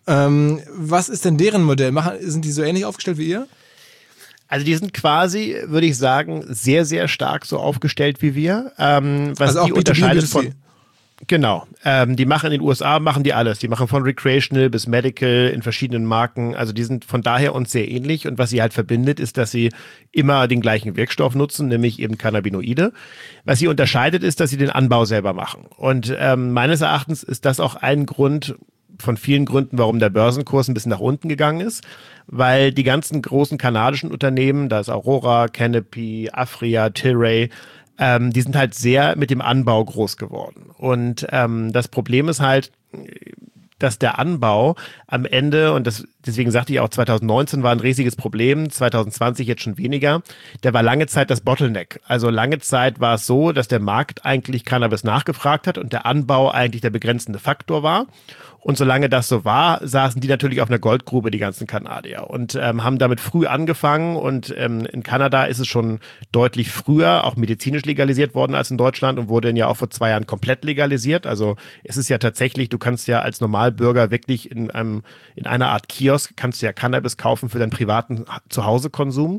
Was ist denn deren Modell? Sind die so ähnlich aufgestellt wie ihr? Also die sind quasi, würde ich sagen, sehr, sehr stark so aufgestellt wie wir. Was also die unterscheidet von... Genau. Die machen in den USA, machen die alles. Die machen von Recreational bis Medical in verschiedenen Marken. Also die sind von daher uns sehr ähnlich. Und was sie halt verbindet, ist, dass sie immer den gleichen Wirkstoff nutzen, nämlich eben Cannabinoide. Was sie unterscheidet, ist, dass sie den Anbau selber machen. Und meines Erachtens ist das auch ein Grund von vielen Gründen, warum der Börsenkurs ein bisschen nach unten gegangen ist. Weil die ganzen großen kanadischen Unternehmen, da ist Aurora, Canopy, Afria, Tilray, die sind halt sehr mit dem Anbau groß geworden. Und das Problem ist halt, dass der Anbau am Ende, und deswegen sagte ich auch, 2019 war ein riesiges Problem, 2020 jetzt schon weniger, der war lange Zeit das Bottleneck. Also lange Zeit war es so, dass der Markt eigentlich Cannabis nachgefragt hat und der Anbau eigentlich der begrenzende Faktor war. Und solange das so war, saßen die natürlich auf einer Goldgrube, die ganzen Kanadier, und haben damit früh angefangen. Und in Kanada ist es schon deutlich früher auch medizinisch legalisiert worden als in Deutschland und wurde dann ja auch vor 2 Jahren komplett legalisiert. Also es ist ja tatsächlich, du kannst ja als Normalbürger wirklich in einer Art Kiosk, kannst du ja Cannabis kaufen für deinen privaten Zuhausekonsum.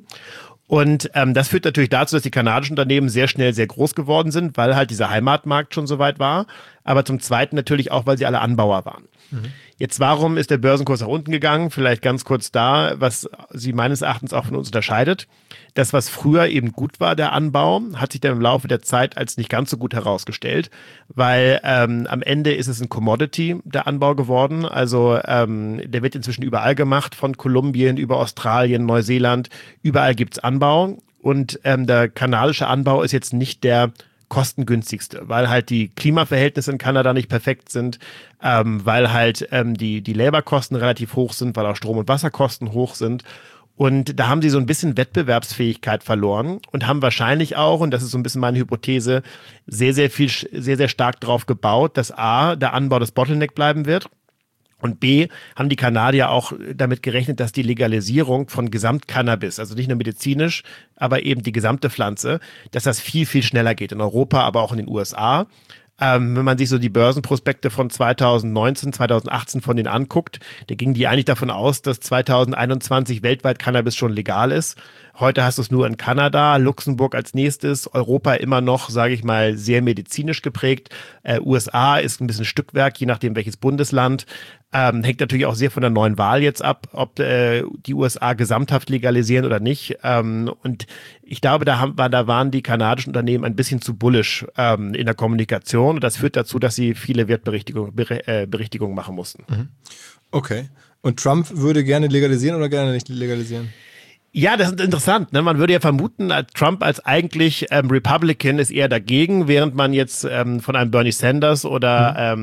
Und das führt natürlich dazu, dass die kanadischen Unternehmen sehr schnell sehr groß geworden sind, weil halt dieser Heimatmarkt schon so weit war. Aber zum Zweiten natürlich auch, weil sie alle Anbauer waren. Jetzt, warum ist der Börsenkurs nach unten gegangen? Vielleicht ganz kurz da, was sie meines Erachtens auch von uns unterscheidet. Das, was früher eben gut war, der Anbau, hat sich dann im Laufe der Zeit als nicht ganz so gut herausgestellt, weil am Ende ist es ein Commodity, der Anbau geworden. Also der wird inzwischen überall gemacht, von Kolumbien über Australien, Neuseeland, überall gibt's Anbau. Und der kanadische Anbau ist jetzt nicht der kostengünstigste, weil halt die Klimaverhältnisse in Kanada nicht perfekt sind, weil halt die Laborkosten relativ hoch sind, weil auch Strom- und Wasserkosten hoch sind. Und da haben sie so ein bisschen Wettbewerbsfähigkeit verloren und haben wahrscheinlich auch, und das ist so ein bisschen meine Hypothese, sehr, sehr stark darauf gebaut, dass A, der Anbau des Bottleneck bleiben wird. Und B, haben die Kanadier auch damit gerechnet, dass die Legalisierung von Gesamtcannabis, also nicht nur medizinisch, aber eben die gesamte Pflanze, dass das viel, viel schneller geht in Europa, aber auch in den USA. Wenn man sich so die Börsenprospekte von 2019, 2018 von denen anguckt, da gingen die eigentlich davon aus, dass 2021 weltweit Cannabis schon legal ist. Heute hast du es nur in Kanada, Luxemburg als nächstes, Europa immer noch, sage ich mal, sehr medizinisch geprägt. USA ist ein bisschen Stückwerk, je nachdem welches Bundesland. Hängt natürlich auch sehr von der neuen Wahl jetzt ab, ob die USA gesamthaft legalisieren oder nicht. Und ich glaube, da waren die kanadischen Unternehmen ein bisschen zu bullish in der Kommunikation. Und das führt dazu, dass sie viele Wertberichtigungen machen mussten. Okay. Und Trump würde gerne legalisieren oder gerne nicht legalisieren? Ja, das ist interessant. Ne? Man würde ja vermuten, Trump als eigentlich Republican ist eher dagegen, während man jetzt von einem Bernie Sanders oder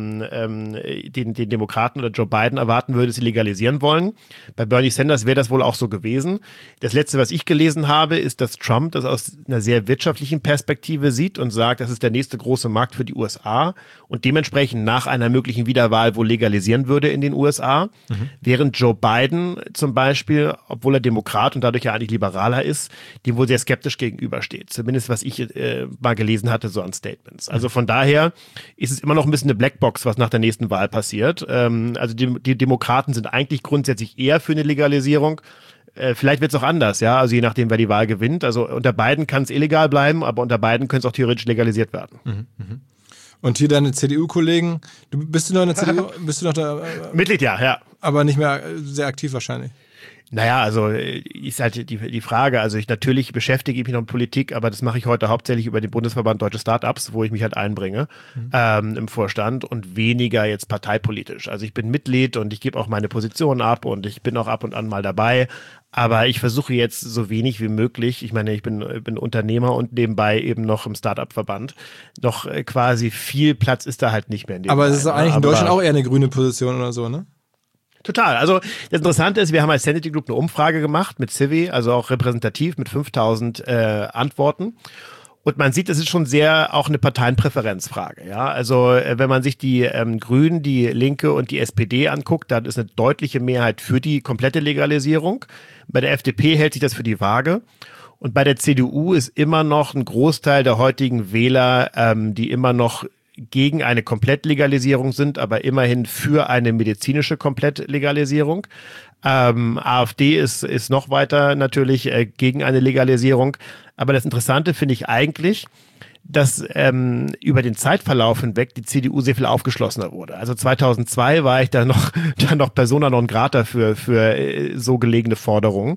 den Demokraten oder Joe Biden erwarten würde, sie legalisieren wollen. Bei Bernie Sanders wäre das wohl auch so gewesen. Das Letzte, was ich gelesen habe, ist, dass Trump das aus einer sehr wirtschaftlichen Perspektive sieht und sagt, das ist der nächste große Markt für die USA und dementsprechend nach einer möglichen Wiederwahl wohl legalisieren würde in den USA. Während Joe Biden zum Beispiel, obwohl er Demokrat und dadurch ja eigentlich liberaler ist, dem wohl sehr skeptisch gegenübersteht. Zumindest was ich mal gelesen hatte, so an Statements. Also von daher ist es immer noch ein bisschen eine Blackbox, was nach der nächsten Wahl passiert. Also die Demokraten sind eigentlich grundsätzlich eher für eine Legalisierung. Vielleicht wird es auch anders, ja, also je nachdem, wer die Wahl gewinnt. Also unter beiden kann es illegal bleiben, aber unter beiden könnte es auch theoretisch legalisiert werden. Und hier deine CDU-Kollegen, bist du noch in der CDU? Bist du noch da? Mitglied, ja. Aber nicht mehr sehr aktiv wahrscheinlich. Naja, also ist halt die Frage, also natürlich beschäftige ich mich noch mit Politik, aber das mache ich heute hauptsächlich über den Bundesverband Deutsche Startups, wo ich mich halt einbringe im Vorstand und weniger jetzt parteipolitisch. Also ich bin Mitglied und ich gebe auch meine Position ab und ich bin auch ab und an mal dabei, aber ich versuche jetzt so wenig wie möglich, ich meine, ich bin Unternehmer und nebenbei eben noch im Startup-Verband, noch quasi viel Platz ist da halt nicht mehr. Aber es ist eigentlich in Deutschland auch eher eine grüne Position oder so, ne? Total. Also das Interessante ist, wir haben als Sanity Group eine Umfrage gemacht mit Civi, also auch repräsentativ mit 5000 Antworten. Und man sieht, das ist schon sehr auch eine Parteienpräferenzfrage. Ja, also wenn man sich die Grünen, die Linke und die SPD anguckt, dann ist eine deutliche Mehrheit für die komplette Legalisierung. Bei der FDP hält sich das für die Waage. Und bei der CDU ist immer noch ein Großteil der heutigen Wähler, die immer noch gegen eine Komplettlegalisierung sind, aber immerhin für eine medizinische Komplettlegalisierung. AfD ist noch weiter natürlich gegen eine Legalisierung. Aber das Interessante finde ich eigentlich, dass über den Zeitverlauf hinweg die CDU sehr viel aufgeschlossener wurde. Also 2002 war ich da noch persona non grata für so gelegene Forderungen.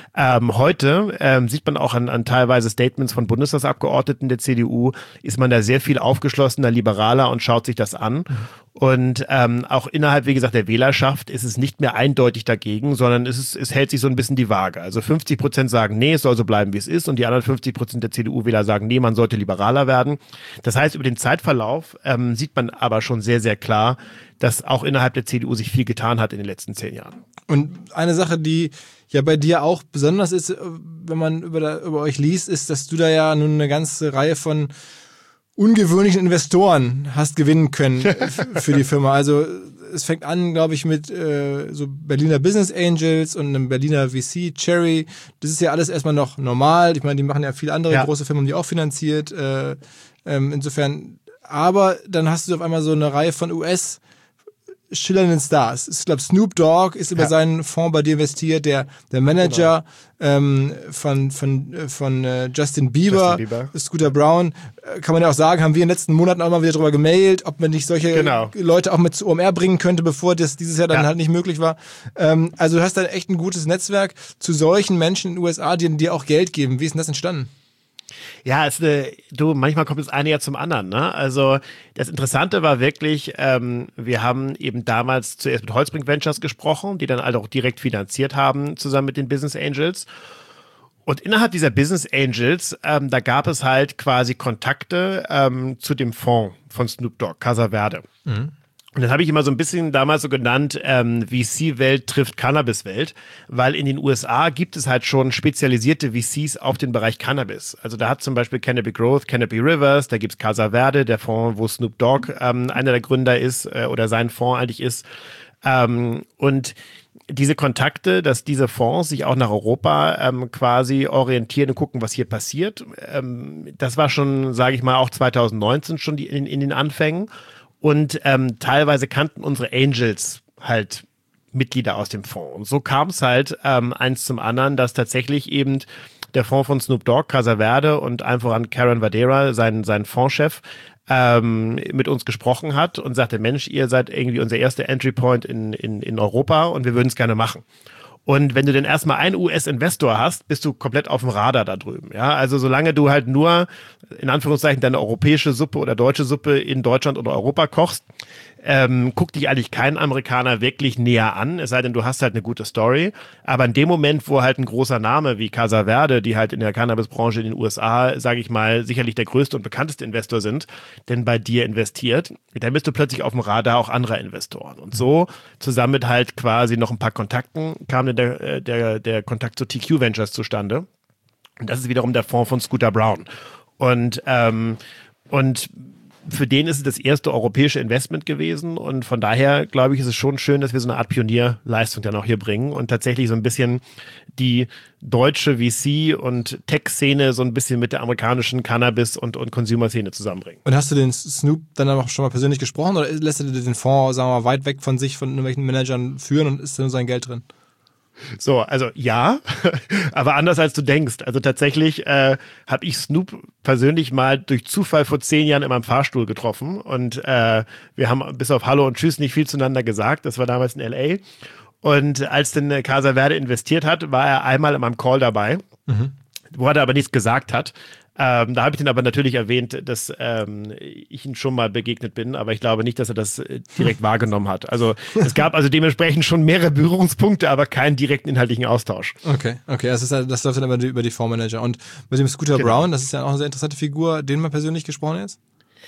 Heute sieht man auch an teilweise Statements von Bundestagsabgeordneten der CDU, ist man da sehr viel aufgeschlossener, liberaler und schaut sich das an. Und auch innerhalb, wie gesagt, der Wählerschaft ist es nicht mehr eindeutig dagegen, sondern es hält sich so ein bisschen die Waage. Also 50% sagen, nee, es soll so bleiben, wie es ist, und die anderen 50% der CDU-Wähler sagen, nee, man sollte liberaler werden. Das heißt, über den Zeitverlauf sieht man aber schon sehr, sehr klar, dass auch innerhalb der CDU sich viel getan hat in den letzten 10 Jahren. Und eine Sache, die ja bei dir auch besonders ist, wenn man über euch liest, ist, dass du da ja nun eine ganze Reihe von ungewöhnlichen Investoren hast gewinnen können für die Firma. Also es fängt an, glaube ich, mit so Berliner Business Angels und einem Berliner VC, Cherry. Das ist ja alles erstmal noch normal. Ich meine, die machen ja viele andere große Firmen, die auch finanziert. Insofern, aber dann hast du auf einmal so eine Reihe von US schillernden Stars. Ich glaube, Snoop Dogg ist über seinen Fonds bei dir investiert, der Manager von Justin Bieber, Scooter Brown, kann man ja auch sagen, haben wir in den letzten Monaten auch mal wieder drüber gemailt, ob man nicht solche Leute auch mit zu OMR bringen könnte, bevor das dieses Jahr dann halt nicht möglich war. Also du hast da echt ein gutes Netzwerk zu solchen Menschen in den USA, die dir auch Geld geben. Wie ist denn das entstanden? Ja, manchmal kommt das eine ja zum anderen, ne? Also das Interessante war wirklich, wir haben eben damals zuerst mit Holzbrink Ventures gesprochen, die dann halt auch direkt finanziert haben, zusammen mit den Business Angels. Und innerhalb dieser Business Angels, da gab es halt quasi Kontakte zu dem Fonds von Snoop Dogg, Casa Verde. Und das habe ich immer so ein bisschen damals so genannt, VC-Welt trifft Cannabis-Welt, weil in den USA gibt es halt schon spezialisierte VCs auf den Bereich Cannabis. Also da hat zum Beispiel Canopy Growth, Canopy Rivers, da gibt's Casa Verde, der Fonds, wo Snoop Dogg einer der Gründer ist oder sein Fonds eigentlich ist. Und diese Kontakte, dass diese Fonds sich auch nach Europa quasi orientieren und gucken, was hier passiert, das war schon, sage ich mal, auch 2019 schon in den Anfängen. Und teilweise kannten unsere Angels halt Mitglieder aus dem Fonds. Und so kam es halt eins zum anderen, dass tatsächlich eben der Fonds von Snoop Dogg, Casa Verde und einfach an Karen Vadera, sein Fondschef, mit uns gesprochen hat und sagte, Mensch, ihr seid irgendwie unser erster Entry Point in Europa und wir würden es gerne machen. Und wenn du denn erstmal einen US-Investor hast, bist du komplett auf dem Radar da drüben. Ja, also solange du halt nur, in Anführungszeichen, deine europäische Suppe oder deutsche Suppe in Deutschland oder Europa kochst, guckt dich eigentlich kein Amerikaner wirklich näher an, es sei denn, du hast halt eine gute Story. Aber in dem Moment, wo halt ein großer Name wie Casa Verde, die halt in der Cannabis-Branche in den USA, sage ich mal, sicherlich der größte und bekannteste Investor sind, denn bei dir investiert, dann bist du plötzlich auf dem Radar auch anderer Investoren. Und so, zusammen mit halt quasi noch ein paar Kontakten, kam dann der Kontakt zu TQ Ventures zustande. Und das ist wiederum der Fonds von Scooter Braun. Und für den ist es das erste europäische Investment gewesen und von daher, glaube ich, ist es schon schön, dass wir so eine Art Pionierleistung dann auch hier bringen und tatsächlich so ein bisschen die deutsche VC- und Tech-Szene so ein bisschen mit der amerikanischen Cannabis- und Consumer-Szene zusammenbringen. Und hast du den Snoop dann auch schon mal persönlich gesprochen oder lässt er den Fonds, sagen wir mal, weit weg von sich, von irgendwelchen Managern führen und ist da nur sein Geld drin? So, also ja, aber anders als du denkst. Also tatsächlich habe ich Snoop persönlich mal durch Zufall vor 10 Jahren in meinem Fahrstuhl getroffen und wir haben bis auf Hallo und Tschüss nicht viel zueinander gesagt. Das war damals in L.A. Und als dann Casa Verde investiert hat, war er einmal in meinem Call dabei, wo er aber nichts gesagt hat. Da habe ich ihn aber natürlich erwähnt, dass ich ihm schon mal begegnet bin, aber ich glaube nicht, dass er das direkt wahrgenommen hat. Also es gab also dementsprechend schon mehrere Berührungspunkte, aber keinen direkten inhaltlichen Austausch. Okay, das läuft dann immer über die Fondsmanager. Und mit dem Scooter Braun, das ist ja auch eine sehr interessante Figur, den man persönlich gesprochen ist?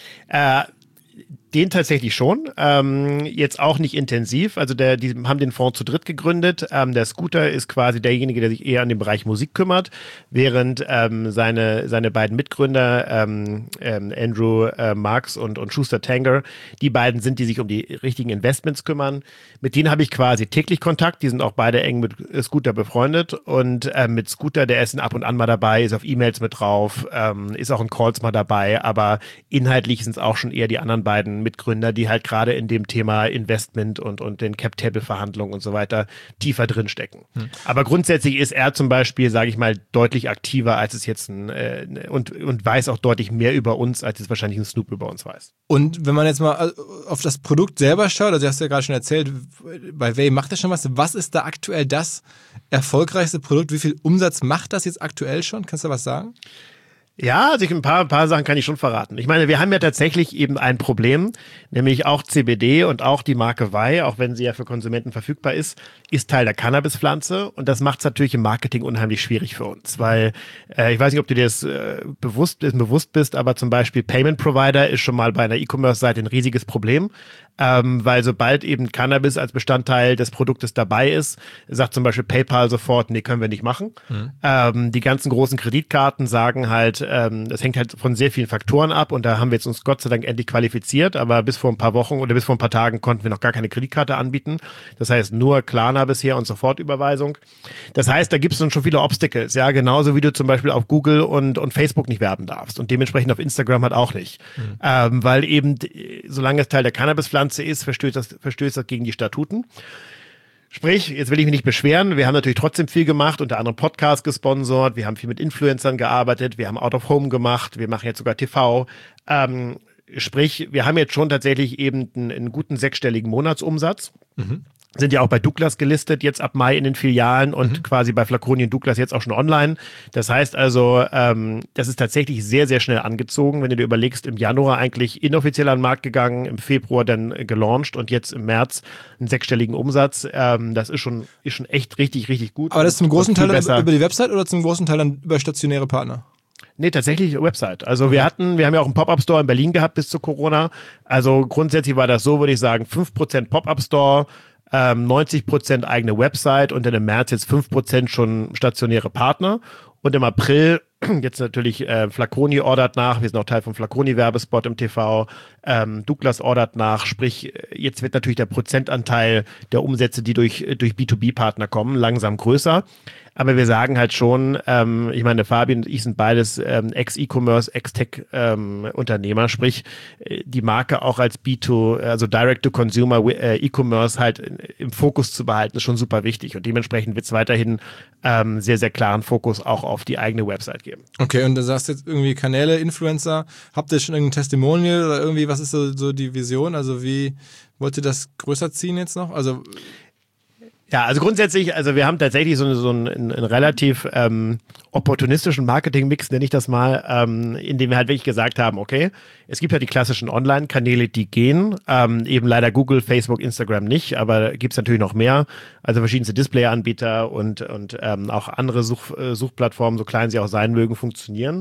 Den tatsächlich schon, jetzt auch nicht intensiv, also die haben den Fonds zu dritt gegründet, der Scooter ist quasi derjenige, der sich eher an den Bereich Musik kümmert, während seine beiden Mitgründer, Andrew Marks und Schuster Tanger, die beiden sind, die sich um die richtigen Investments kümmern, mit denen habe ich quasi täglich Kontakt, die sind auch beide eng mit Scooter befreundet und mit Scooter, der ist ab und an mal dabei, ist auf E-Mails mit drauf, ist auch in Calls mal dabei, aber inhaltlich sind es auch schon eher die anderen beiden Mitgründer, die halt gerade in dem Thema Investment und den Cap-Table-Verhandlungen und so weiter tiefer drin stecken. Aber grundsätzlich ist er zum Beispiel, sage ich mal, deutlich aktiver, als es jetzt und weiß auch deutlich mehr über uns, als es wahrscheinlich ein Snoop über uns weiß. Und wenn man jetzt mal auf das Produkt selber schaut, also du hast ja gerade schon erzählt, bei Way macht er schon was. Was ist da aktuell das erfolgreichste Produkt? Wie viel Umsatz macht das jetzt aktuell schon? Kannst du was sagen? Ja, also ein paar Sachen kann ich schon verraten. Ich meine, wir haben ja tatsächlich eben ein Problem, nämlich auch CBD und auch die Marke Vai, auch wenn sie ja für Konsumenten verfügbar ist Teil der Cannabispflanze und das macht es natürlich im Marketing unheimlich schwierig für uns, weil ich weiß nicht, ob du dir das bewusst bist, aber zum Beispiel Payment Provider ist schon mal bei einer E-Commerce-Seite ein riesiges Problem, weil sobald eben Cannabis als Bestandteil des Produktes dabei ist, sagt zum Beispiel PayPal sofort, nee, können wir nicht machen. Die ganzen großen Kreditkarten sagen halt, das hängt halt von sehr vielen Faktoren ab und da haben wir jetzt uns Gott sei Dank endlich qualifiziert, aber bis vor ein paar Wochen oder bis vor ein paar Tagen konnten wir noch gar keine Kreditkarte anbieten. Das heißt nur Klarna bisher und Sofortüberweisung. Das heißt, da gibt es dann schon viele Obstacles, ja, genauso wie du zum Beispiel auf Google und Facebook nicht werben darfst und dementsprechend auf Instagram halt auch nicht. Weil eben, solange es Teil der Cannabispflanze ist, verstößt das gegen die Statuten. Sprich, jetzt will ich mich nicht beschweren, wir haben natürlich trotzdem viel gemacht, unter anderem Podcasts gesponsert, wir haben viel mit Influencern gearbeitet, wir haben Out of Home gemacht, wir machen jetzt sogar TV. Sprich, wir haben jetzt schon tatsächlich eben einen guten 6-stelligen Monatsumsatz. Sind ja auch bei Douglas gelistet, jetzt ab Mai in den Filialen und quasi bei Flaconi und Douglas jetzt auch schon online. Das heißt also, das ist tatsächlich sehr, sehr schnell angezogen. Wenn du dir überlegst, im Januar eigentlich inoffiziell an den Markt gegangen, im Februar dann gelauncht und jetzt im März einen 6-stelligen Umsatz. Das ist schon echt richtig, richtig gut. Aber das ist zum großen Teil dann über die Website oder zum großen Teil dann über stationäre Partner? Nee, tatsächlich Website. Also wir haben ja auch einen Pop-Up-Store in Berlin gehabt bis zu Corona. Also grundsätzlich war das so, würde ich sagen, 5% Pop-Up-Store, 90% eigene Website und dann im März jetzt 5% schon stationäre Partner. Und im April jetzt natürlich Flaconi ordert nach, wir sind auch Teil vom Flaconi-Werbespot im TV, Douglas ordert nach, sprich jetzt wird natürlich der Prozentanteil der Umsätze, die durch B2B-Partner kommen, langsam größer. Aber wir sagen halt schon, ich meine, Fabian und ich sind beides Ex-E-Commerce, Ex-Tech-Unternehmer, sprich die Marke auch als also Direct-to-Consumer E-Commerce halt im Fokus zu behalten, ist schon super wichtig. Und dementsprechend wird es weiterhin sehr, sehr klaren Fokus auch auf die eigene Website geben. Okay, und du sagst jetzt irgendwie Kanäle, Influencer. Habt ihr schon irgendein Testimonial oder irgendwie, was ist so die Vision? Also wie wollt ihr das größer ziehen jetzt noch? Also ja, also grundsätzlich, also wir haben tatsächlich so einen relativ opportunistischen Marketing-Mix, nenne ich das mal, in dem wir halt wirklich gesagt haben, okay, es gibt ja die klassischen Online-Kanäle, die gehen, eben leider Google, Facebook, Instagram nicht, aber gibt es natürlich noch mehr, also verschiedenste Display-Anbieter und auch andere Suchplattformen, so klein sie auch sein mögen, funktionieren.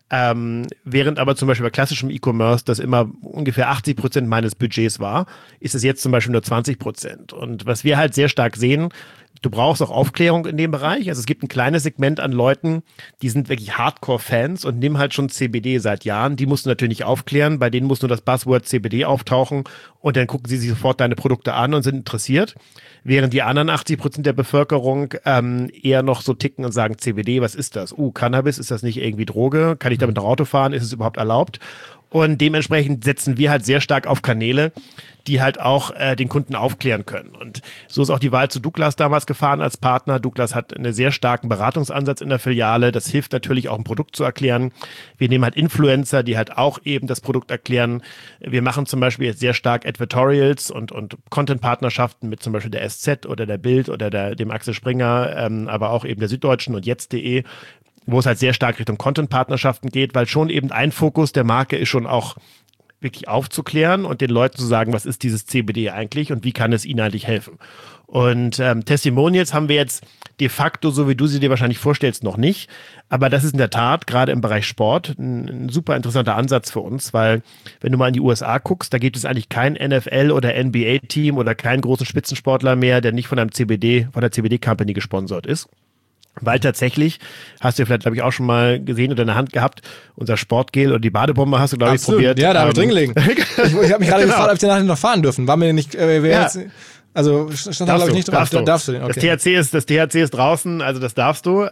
Während aber zum Beispiel bei klassischem E-Commerce das immer ungefähr 80% meines Budgets war, ist es jetzt zum Beispiel nur 20%. Und was wir halt sehr stark sehen, du brauchst auch Aufklärung in dem Bereich. Also es gibt ein kleines Segment an Leuten, die sind wirklich Hardcore-Fans und nehmen halt schon CBD seit Jahren. Die musst du natürlich nicht aufklären, bei denen muss nur das Buzzword CBD auftauchen und dann gucken sie sich sofort deine Produkte an und sind interessiert. Während die anderen 80% der Bevölkerung eher noch so ticken und sagen, CBD, was ist das? Cannabis, ist das nicht irgendwie Droge? Kann ich damit noch Auto fahren? Ist es überhaupt erlaubt? Und dementsprechend setzen wir halt sehr stark auf Kanäle, die halt auch den Kunden aufklären können. Und so ist auch die Wahl zu Douglas damals gefahren als Partner. Douglas hat einen sehr starken Beratungsansatz in der Filiale. Das hilft natürlich auch, ein Produkt zu erklären. Wir nehmen halt Influencer, die halt auch eben das Produkt erklären. Wir machen zum Beispiel jetzt sehr stark Advertorials und Content-Partnerschaften mit zum Beispiel der SZ oder der Bild oder dem Axel Springer, aber auch eben der Süddeutschen und jetzt.de, wo es halt sehr stark Richtung Content-Partnerschaften geht, weil schon eben ein Fokus der Marke ist schon auch wirklich aufzuklären und den Leuten zu sagen, was ist dieses CBD eigentlich und wie kann es ihnen eigentlich helfen. Und Testimonials haben wir jetzt de facto, so wie du sie dir wahrscheinlich vorstellst, noch nicht. Aber das ist in der Tat gerade im Bereich Sport ein super interessanter Ansatz für uns, weil wenn du mal in die USA guckst, da gibt es eigentlich kein NFL- oder NBA-Team oder keinen großen Spitzensportler mehr, der nicht von der CBD-Company gesponsert ist. Weil tatsächlich, hast du ja vielleicht, glaube ich, auch schon mal gesehen oder in der Hand gehabt, unser Sportgel oder die Badebombe hast du, glaube ich, probiert. Ja, da habe ich drin gelegen. Ich habe mich gerade gefragt, ob ich den nachher noch fahren dürfen. War mir nicht, jetzt, also stand da, glaube ich, nicht drauf. Darfst du den? Okay. Das THC ist draußen, also das darfst du.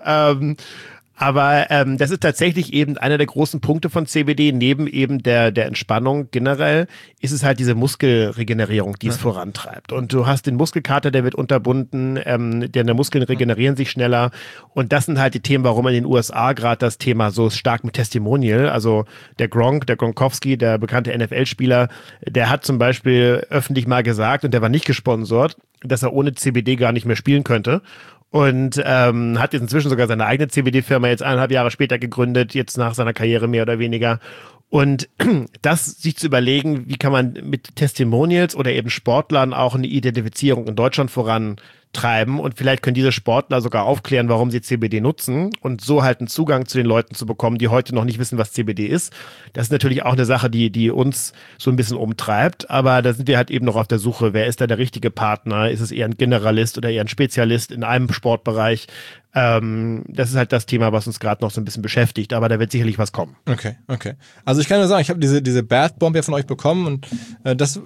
Aber das ist tatsächlich eben einer der großen Punkte von CBD, neben eben der Entspannung generell, ist es halt diese Muskelregenerierung, die es vorantreibt. Und du hast den Muskelkater, der wird unterbunden, der Muskeln regenerieren sich schneller. Und das sind halt die Themen, warum in den USA gerade das Thema so stark mit Testimonial, also der Gronkowski, der bekannte NFL-Spieler, der hat zum Beispiel öffentlich mal gesagt, und der war nicht gesponsert, dass er ohne CBD gar nicht mehr spielen könnte. Und hat jetzt inzwischen sogar seine eigene CBD-Firma jetzt 1,5 Jahre später gegründet, jetzt nach seiner Karriere mehr oder weniger. Und das sich zu überlegen, wie kann man mit Testimonials oder eben Sportlern auch eine Identifizierung in Deutschland vorantreiben und vielleicht können diese Sportler sogar aufklären, warum sie CBD nutzen und so halt einen Zugang zu den Leuten zu bekommen, die heute noch nicht wissen, was CBD ist. Das ist natürlich auch eine Sache, die uns so ein bisschen umtreibt, aber da sind wir halt eben noch auf der Suche, wer ist da der richtige Partner? Ist es eher ein Generalist oder eher ein Spezialist in einem Sportbereich? Das ist halt das Thema, was uns gerade noch so ein bisschen beschäftigt, aber da wird sicherlich was kommen. Okay. Also ich kann nur sagen, ich habe diese Bath Bomb ja von euch bekommen und das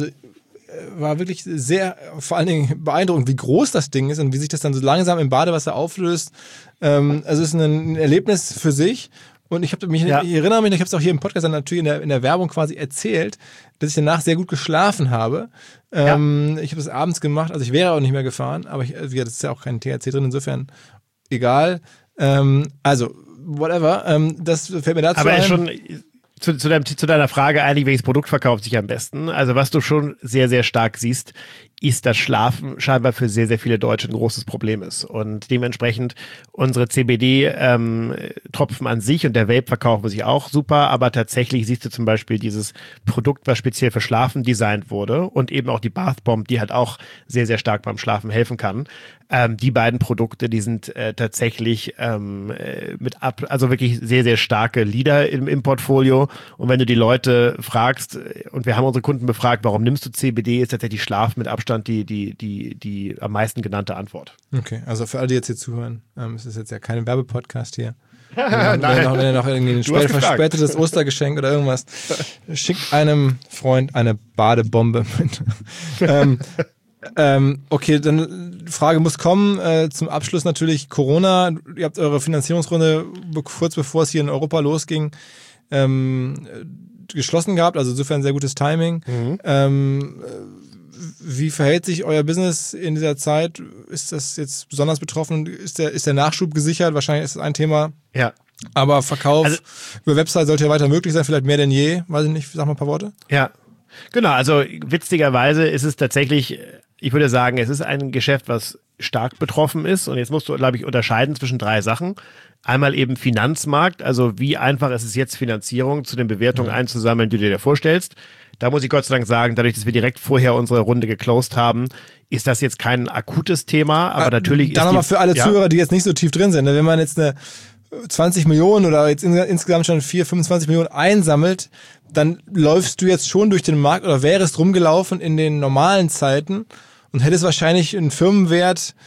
war wirklich sehr, vor allen Dingen beeindruckend, wie groß das Ding ist und wie sich das dann so langsam im Badewasser auflöst. Also es ist ein Erlebnis für sich. Und ich erinnere mich, ich habe es auch hier im Podcast dann natürlich in der Werbung quasi erzählt, dass ich danach sehr gut geschlafen habe. Ich habe das abends gemacht, also ich wäre auch nicht mehr gefahren, aber das ist ja auch kein THC drin, insofern egal. Also, whatever, das fällt mir dazu aber ein. Schon zu deiner Frage eigentlich, welches Produkt verkauft sich am besten? Also was du schon sehr, sehr stark siehst, ist das Schlafen scheinbar für sehr, sehr viele Deutsche ein großes Problem ist. Und dementsprechend unsere CBD-Tropfen an sich und der Vape verkaufen sich auch super, aber tatsächlich siehst du zum Beispiel dieses Produkt, was speziell für Schlafen designt wurde und eben auch die Bath Bomb, die halt auch sehr, sehr stark beim Schlafen helfen kann. Die beiden Produkte, die sind tatsächlich also wirklich sehr, sehr starke Leader im Portfolio. Und wenn du die Leute fragst, und wir haben unsere Kunden befragt, warum nimmst du CBD, ist tatsächlich Schlaf mit Abstand die am meisten genannte Antwort. Okay, also für alle, die jetzt hier zuhören, es ist jetzt ja kein Werbepodcast hier. Wenn ihr noch irgendwie ein verspätetes Ostergeschenk oder irgendwas, schickt einem Freund eine Badebombe mit. Okay, dann Frage muss kommen. Zum Abschluss natürlich Corona. Ihr habt eure Finanzierungsrunde kurz bevor es hier in Europa losging geschlossen gehabt, also insofern sehr gutes Timing. Wie verhält sich euer Business in dieser Zeit? Ist das jetzt besonders betroffen? Ist der Nachschub gesichert? Wahrscheinlich ist das ein Thema. Ja. Aber Verkauf über Website sollte ja weiter möglich sein, vielleicht mehr denn je. Weiß ich nicht, sag mal ein paar Worte. Ja, genau. Also witzigerweise ist es tatsächlich, ich würde sagen, es ist ein Geschäft, was stark betroffen ist. Und jetzt musst du, glaube ich, unterscheiden zwischen 3 Sachen. Einmal eben Finanzmarkt, also wie einfach ist es jetzt, Finanzierung zu den Bewertungen einzusammeln, die du dir vorstellst. Da muss ich Gott sei Dank sagen, dadurch, dass wir direkt vorher unsere Runde geclosed haben, ist das jetzt kein akutes Thema, aber natürlich ist dann nochmal für alle Zuhörer, die jetzt nicht so tief drin sind, wenn man jetzt eine 20 Millionen oder jetzt insgesamt schon 25 Millionen einsammelt, dann läufst du jetzt schon durch den Markt oder wärst rumgelaufen in den normalen Zeiten und hättest wahrscheinlich einen Firmenwert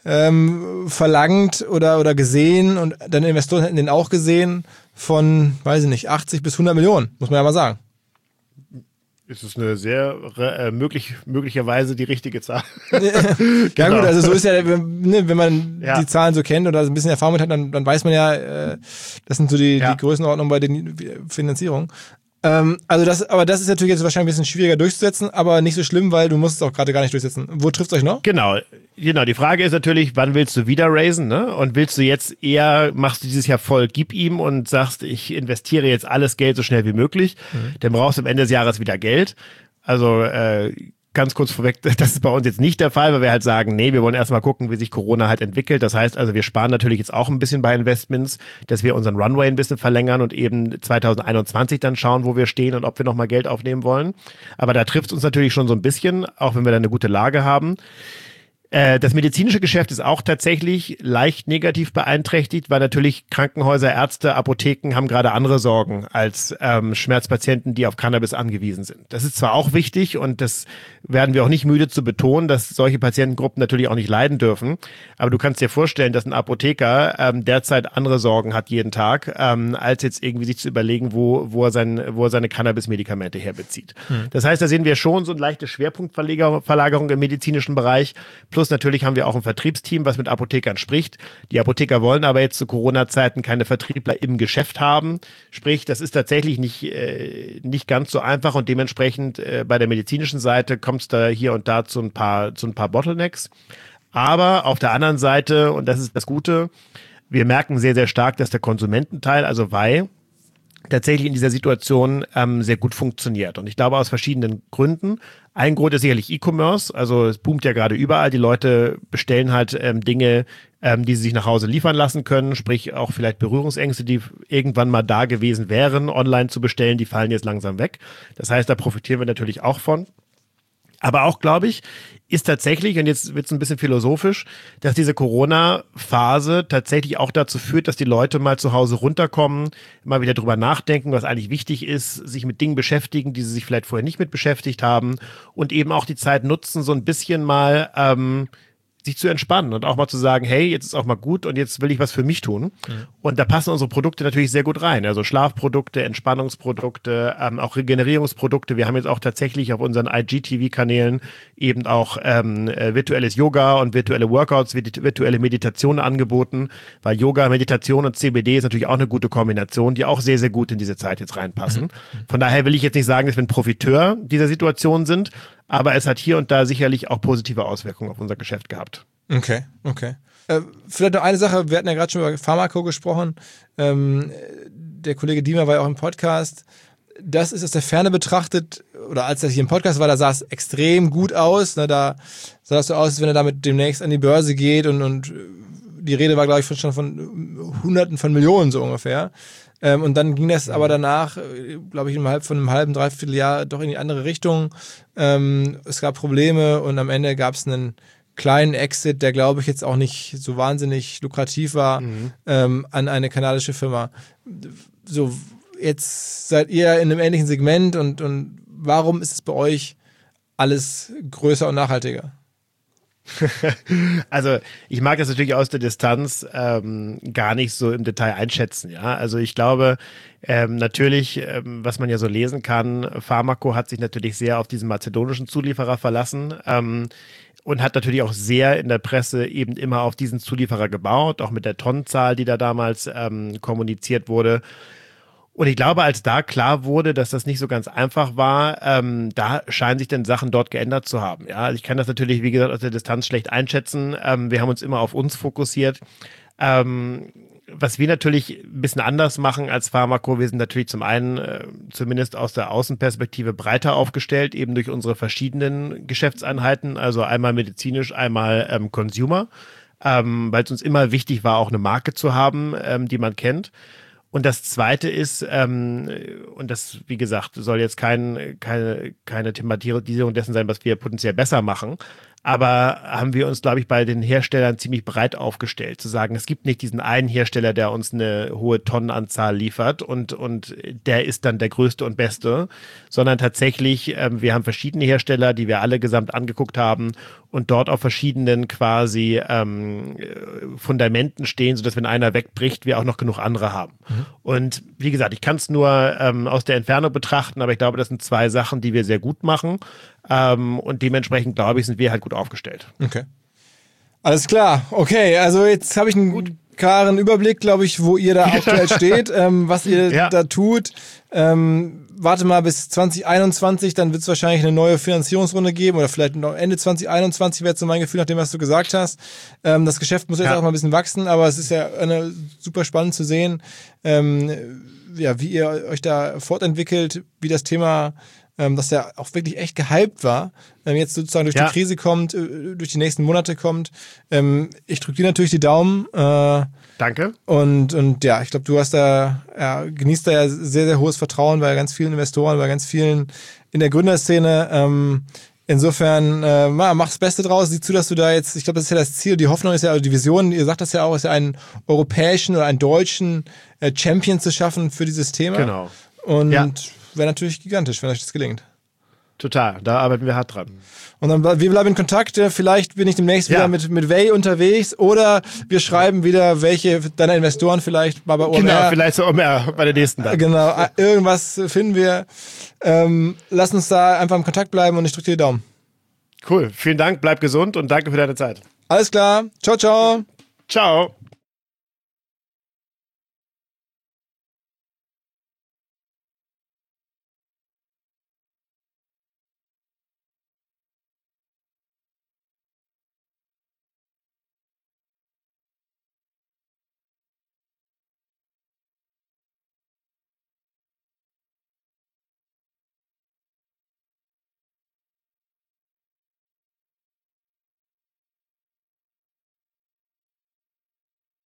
verlangt oder gesehen und deine Investoren hätten den auch gesehen von, weiß ich nicht, 80 bis 100 Millionen, muss man ja mal sagen. Ist es eine sehr möglicherweise die richtige Zahl. Ja gut, also so ist ja, wenn man die Zahlen so kennt oder ein bisschen Erfahrung mit hat, dann weiß man ja, das sind so die Größenordnungen bei den Finanzierungen. Aber das ist natürlich jetzt wahrscheinlich ein bisschen schwieriger durchzusetzen, aber nicht so schlimm, weil du musst es auch gerade gar nicht durchsetzen. Wo trifft es euch noch? Genau. Die Frage ist natürlich, wann willst du wieder raisen, ne? Und willst du jetzt eher, machst du dieses Jahr voll, gib ihm und sagst, ich investiere jetzt alles Geld so schnell wie möglich, dann brauchst du am Ende des Jahres wieder Geld. Also ganz kurz vorweg, das ist bei uns jetzt nicht der Fall, weil wir halt sagen, nee, wir wollen erstmal gucken, wie sich Corona halt entwickelt. Das heißt also, wir sparen natürlich jetzt auch ein bisschen bei Investments, dass wir unseren Runway ein bisschen verlängern und eben 2021 dann schauen, wo wir stehen und ob wir nochmal Geld aufnehmen wollen. Aber da trifft es uns natürlich schon so ein bisschen, auch wenn wir da eine gute Lage haben. Das medizinische Geschäft ist auch tatsächlich leicht negativ beeinträchtigt, weil natürlich Krankenhäuser, Ärzte, Apotheken haben gerade andere Sorgen als Schmerzpatienten, die auf Cannabis angewiesen sind. Das ist zwar auch wichtig und das werden wir auch nicht müde zu betonen, dass solche Patientengruppen natürlich auch nicht leiden dürfen, aber du kannst dir vorstellen, dass ein Apotheker derzeit andere Sorgen hat jeden Tag, als jetzt irgendwie sich zu überlegen, wo er seine Cannabis-Medikamente herbezieht. Das heißt, da sehen wir schon so eine leichte Schwerpunktverlagerung im medizinischen Bereich. Plus natürlich haben wir auch ein Vertriebsteam, was mit Apothekern spricht. Die Apotheker wollen aber jetzt zu Corona-Zeiten keine Vertriebler im Geschäft haben. Sprich, das ist tatsächlich nicht ganz so einfach und dementsprechend bei der medizinischen Seite kommt es da hier und da zu ein paar Bottlenecks. Aber auf der anderen Seite, und das ist das Gute, wir merken sehr, sehr stark, dass der Konsumententeil, also Weih, tatsächlich in dieser Situation sehr gut funktioniert. Und ich glaube aus verschiedenen Gründen. Ein Grund ist sicherlich E-Commerce. Also es boomt ja gerade überall. Die Leute bestellen halt Dinge, die sie sich nach Hause liefern lassen können. Sprich auch vielleicht Berührungsängste, die irgendwann mal da gewesen wären, online zu bestellen. Die fallen jetzt langsam weg. Das heißt, da profitieren wir natürlich auch von. Aber auch, glaube ich, ist tatsächlich, und jetzt wird es ein bisschen philosophisch, dass diese Corona-Phase tatsächlich auch dazu führt, dass die Leute mal zu Hause runterkommen, mal wieder drüber nachdenken, was eigentlich wichtig ist, sich mit Dingen beschäftigen, die sie sich vielleicht vorher nicht mit beschäftigt haben und eben auch die Zeit nutzen, so ein bisschen mal sich zu entspannen und auch mal zu sagen, hey, jetzt ist auch mal gut und jetzt will ich was für mich tun. Und da passen unsere Produkte natürlich sehr gut rein. Also Schlafprodukte, Entspannungsprodukte, auch Regenerierungsprodukte. Wir haben jetzt auch tatsächlich auf unseren IGTV-Kanälen eben auch virtuelles Yoga und virtuelle Workouts, virtuelle Meditationen angeboten, weil Yoga, Meditation und CBD ist natürlich auch eine gute Kombination, die auch sehr, sehr gut in diese Zeit jetzt reinpassen. Von daher will ich jetzt nicht sagen, dass wir ein Profiteur dieser Situation sind, aber es hat hier und da sicherlich auch positive Auswirkungen auf unser Geschäft gehabt. Okay. Vielleicht noch eine Sache, wir hatten ja gerade schon über Pharmaco gesprochen. Der Kollege Diemer war ja auch im Podcast. Das ist aus der Ferne betrachtet oder als er hier im Podcast war, da sah es extrem gut aus. Ne? Da sah das so aus, als wenn er damit demnächst an die Börse geht und die Rede war, glaube ich, schon von Hunderten von Millionen so ungefähr. Und dann ging das aber danach, glaube ich, innerhalb von einem halben, dreiviertel Jahr doch in die andere Richtung. Es gab Probleme und am Ende gab es einen kleinen Exit, der, glaube ich, jetzt auch nicht so wahnsinnig lukrativ war, an eine kanadische Firma. So, jetzt seid ihr in einem ähnlichen Segment und warum ist es bei euch alles größer und nachhaltiger? Also ich mag das natürlich aus der Distanz gar nicht so im Detail einschätzen. Ja, also ich glaube natürlich, was man ja so lesen kann, Pharmaco hat sich natürlich sehr auf diesen mazedonischen Zulieferer verlassen und hat natürlich auch sehr in der Presse eben immer auf diesen Zulieferer gebaut, auch mit der Tonnenzahl, die da damals kommuniziert wurde. Und ich glaube, als da klar wurde, dass das nicht so ganz einfach war, da scheinen sich dann Sachen dort geändert zu haben. Ja, also ich kann das natürlich, wie gesagt, aus der Distanz schlecht einschätzen. Wir haben uns immer auf uns fokussiert. Was wir natürlich ein bisschen anders machen als Pharmaco, wir sind natürlich zum einen zumindest aus der Außenperspektive breiter aufgestellt, eben durch unsere verschiedenen Geschäftseinheiten, also einmal medizinisch, einmal Consumer, weil es uns immer wichtig war, auch eine Marke zu haben, die man kennt. Und das Zweite ist, und das, wie gesagt, soll jetzt keine Thematisierung dessen sein, was wir potenziell besser machen, aber haben wir uns, glaube ich, bei den Herstellern ziemlich breit aufgestellt, zu sagen, es gibt nicht diesen einen Hersteller, der uns eine hohe Tonnenanzahl liefert und der ist dann der größte und beste, sondern tatsächlich, wir haben verschiedene Hersteller, die wir alle gesamt angeguckt haben und dort auf verschiedenen quasi Fundamenten stehen, sodass wenn einer wegbricht, wir auch noch genug andere haben. Und wie gesagt, ich kann es nur aus der Entfernung betrachten, aber ich glaube, das sind zwei Sachen, die wir sehr gut machen. Und dementsprechend, glaube ich, sind wir halt gut aufgestellt. Okay. Alles klar. Okay, also jetzt habe ich einen klaren Überblick, glaube ich, wo ihr da aktuell steht, was ihr da tut. Warte mal bis 2021, dann wird es wahrscheinlich eine neue Finanzierungsrunde geben oder vielleicht noch Ende 2021 wäre jetzt so mein Gefühl, nach dem, was du gesagt hast. Das Geschäft muss jetzt auch mal ein bisschen wachsen, aber es ist ja super spannend zu sehen, wie ihr euch da fortentwickelt, wie das Thema, das ja auch wirklich echt gehypt war, jetzt sozusagen durch die Krise kommt, durch die nächsten Monate kommt. Ich drücke dir natürlich die Daumen. Danke. Und ja, ich glaube, du hast genießt da ja sehr, sehr hohes Vertrauen bei ganz vielen Investoren, bei ganz vielen in der Gründerszene. Insofern, mach das Beste draus. Sieh zu, dass du da jetzt, ich glaube, das ist ja das Ziel, die Hoffnung ist ja, also die Vision, ihr sagt das ja auch, ist ja einen europäischen oder einen deutschen Champion zu schaffen für dieses Thema. Genau. Und wäre natürlich gigantisch, wenn euch das gelingt. Total, da arbeiten wir hart dran. Und dann wir bleiben in Kontakt. Vielleicht bin ich demnächst wieder mit Way unterwegs oder wir schreiben wieder, welche deiner Investoren vielleicht mal bei OMR. Genau, vielleicht so OMR bei der nächsten dann. Genau, irgendwas finden wir. Lass uns da einfach im Kontakt bleiben und ich drücke dir die Daumen. Cool, vielen Dank, bleib gesund und danke für deine Zeit. Alles klar, ciao, ciao. Ciao.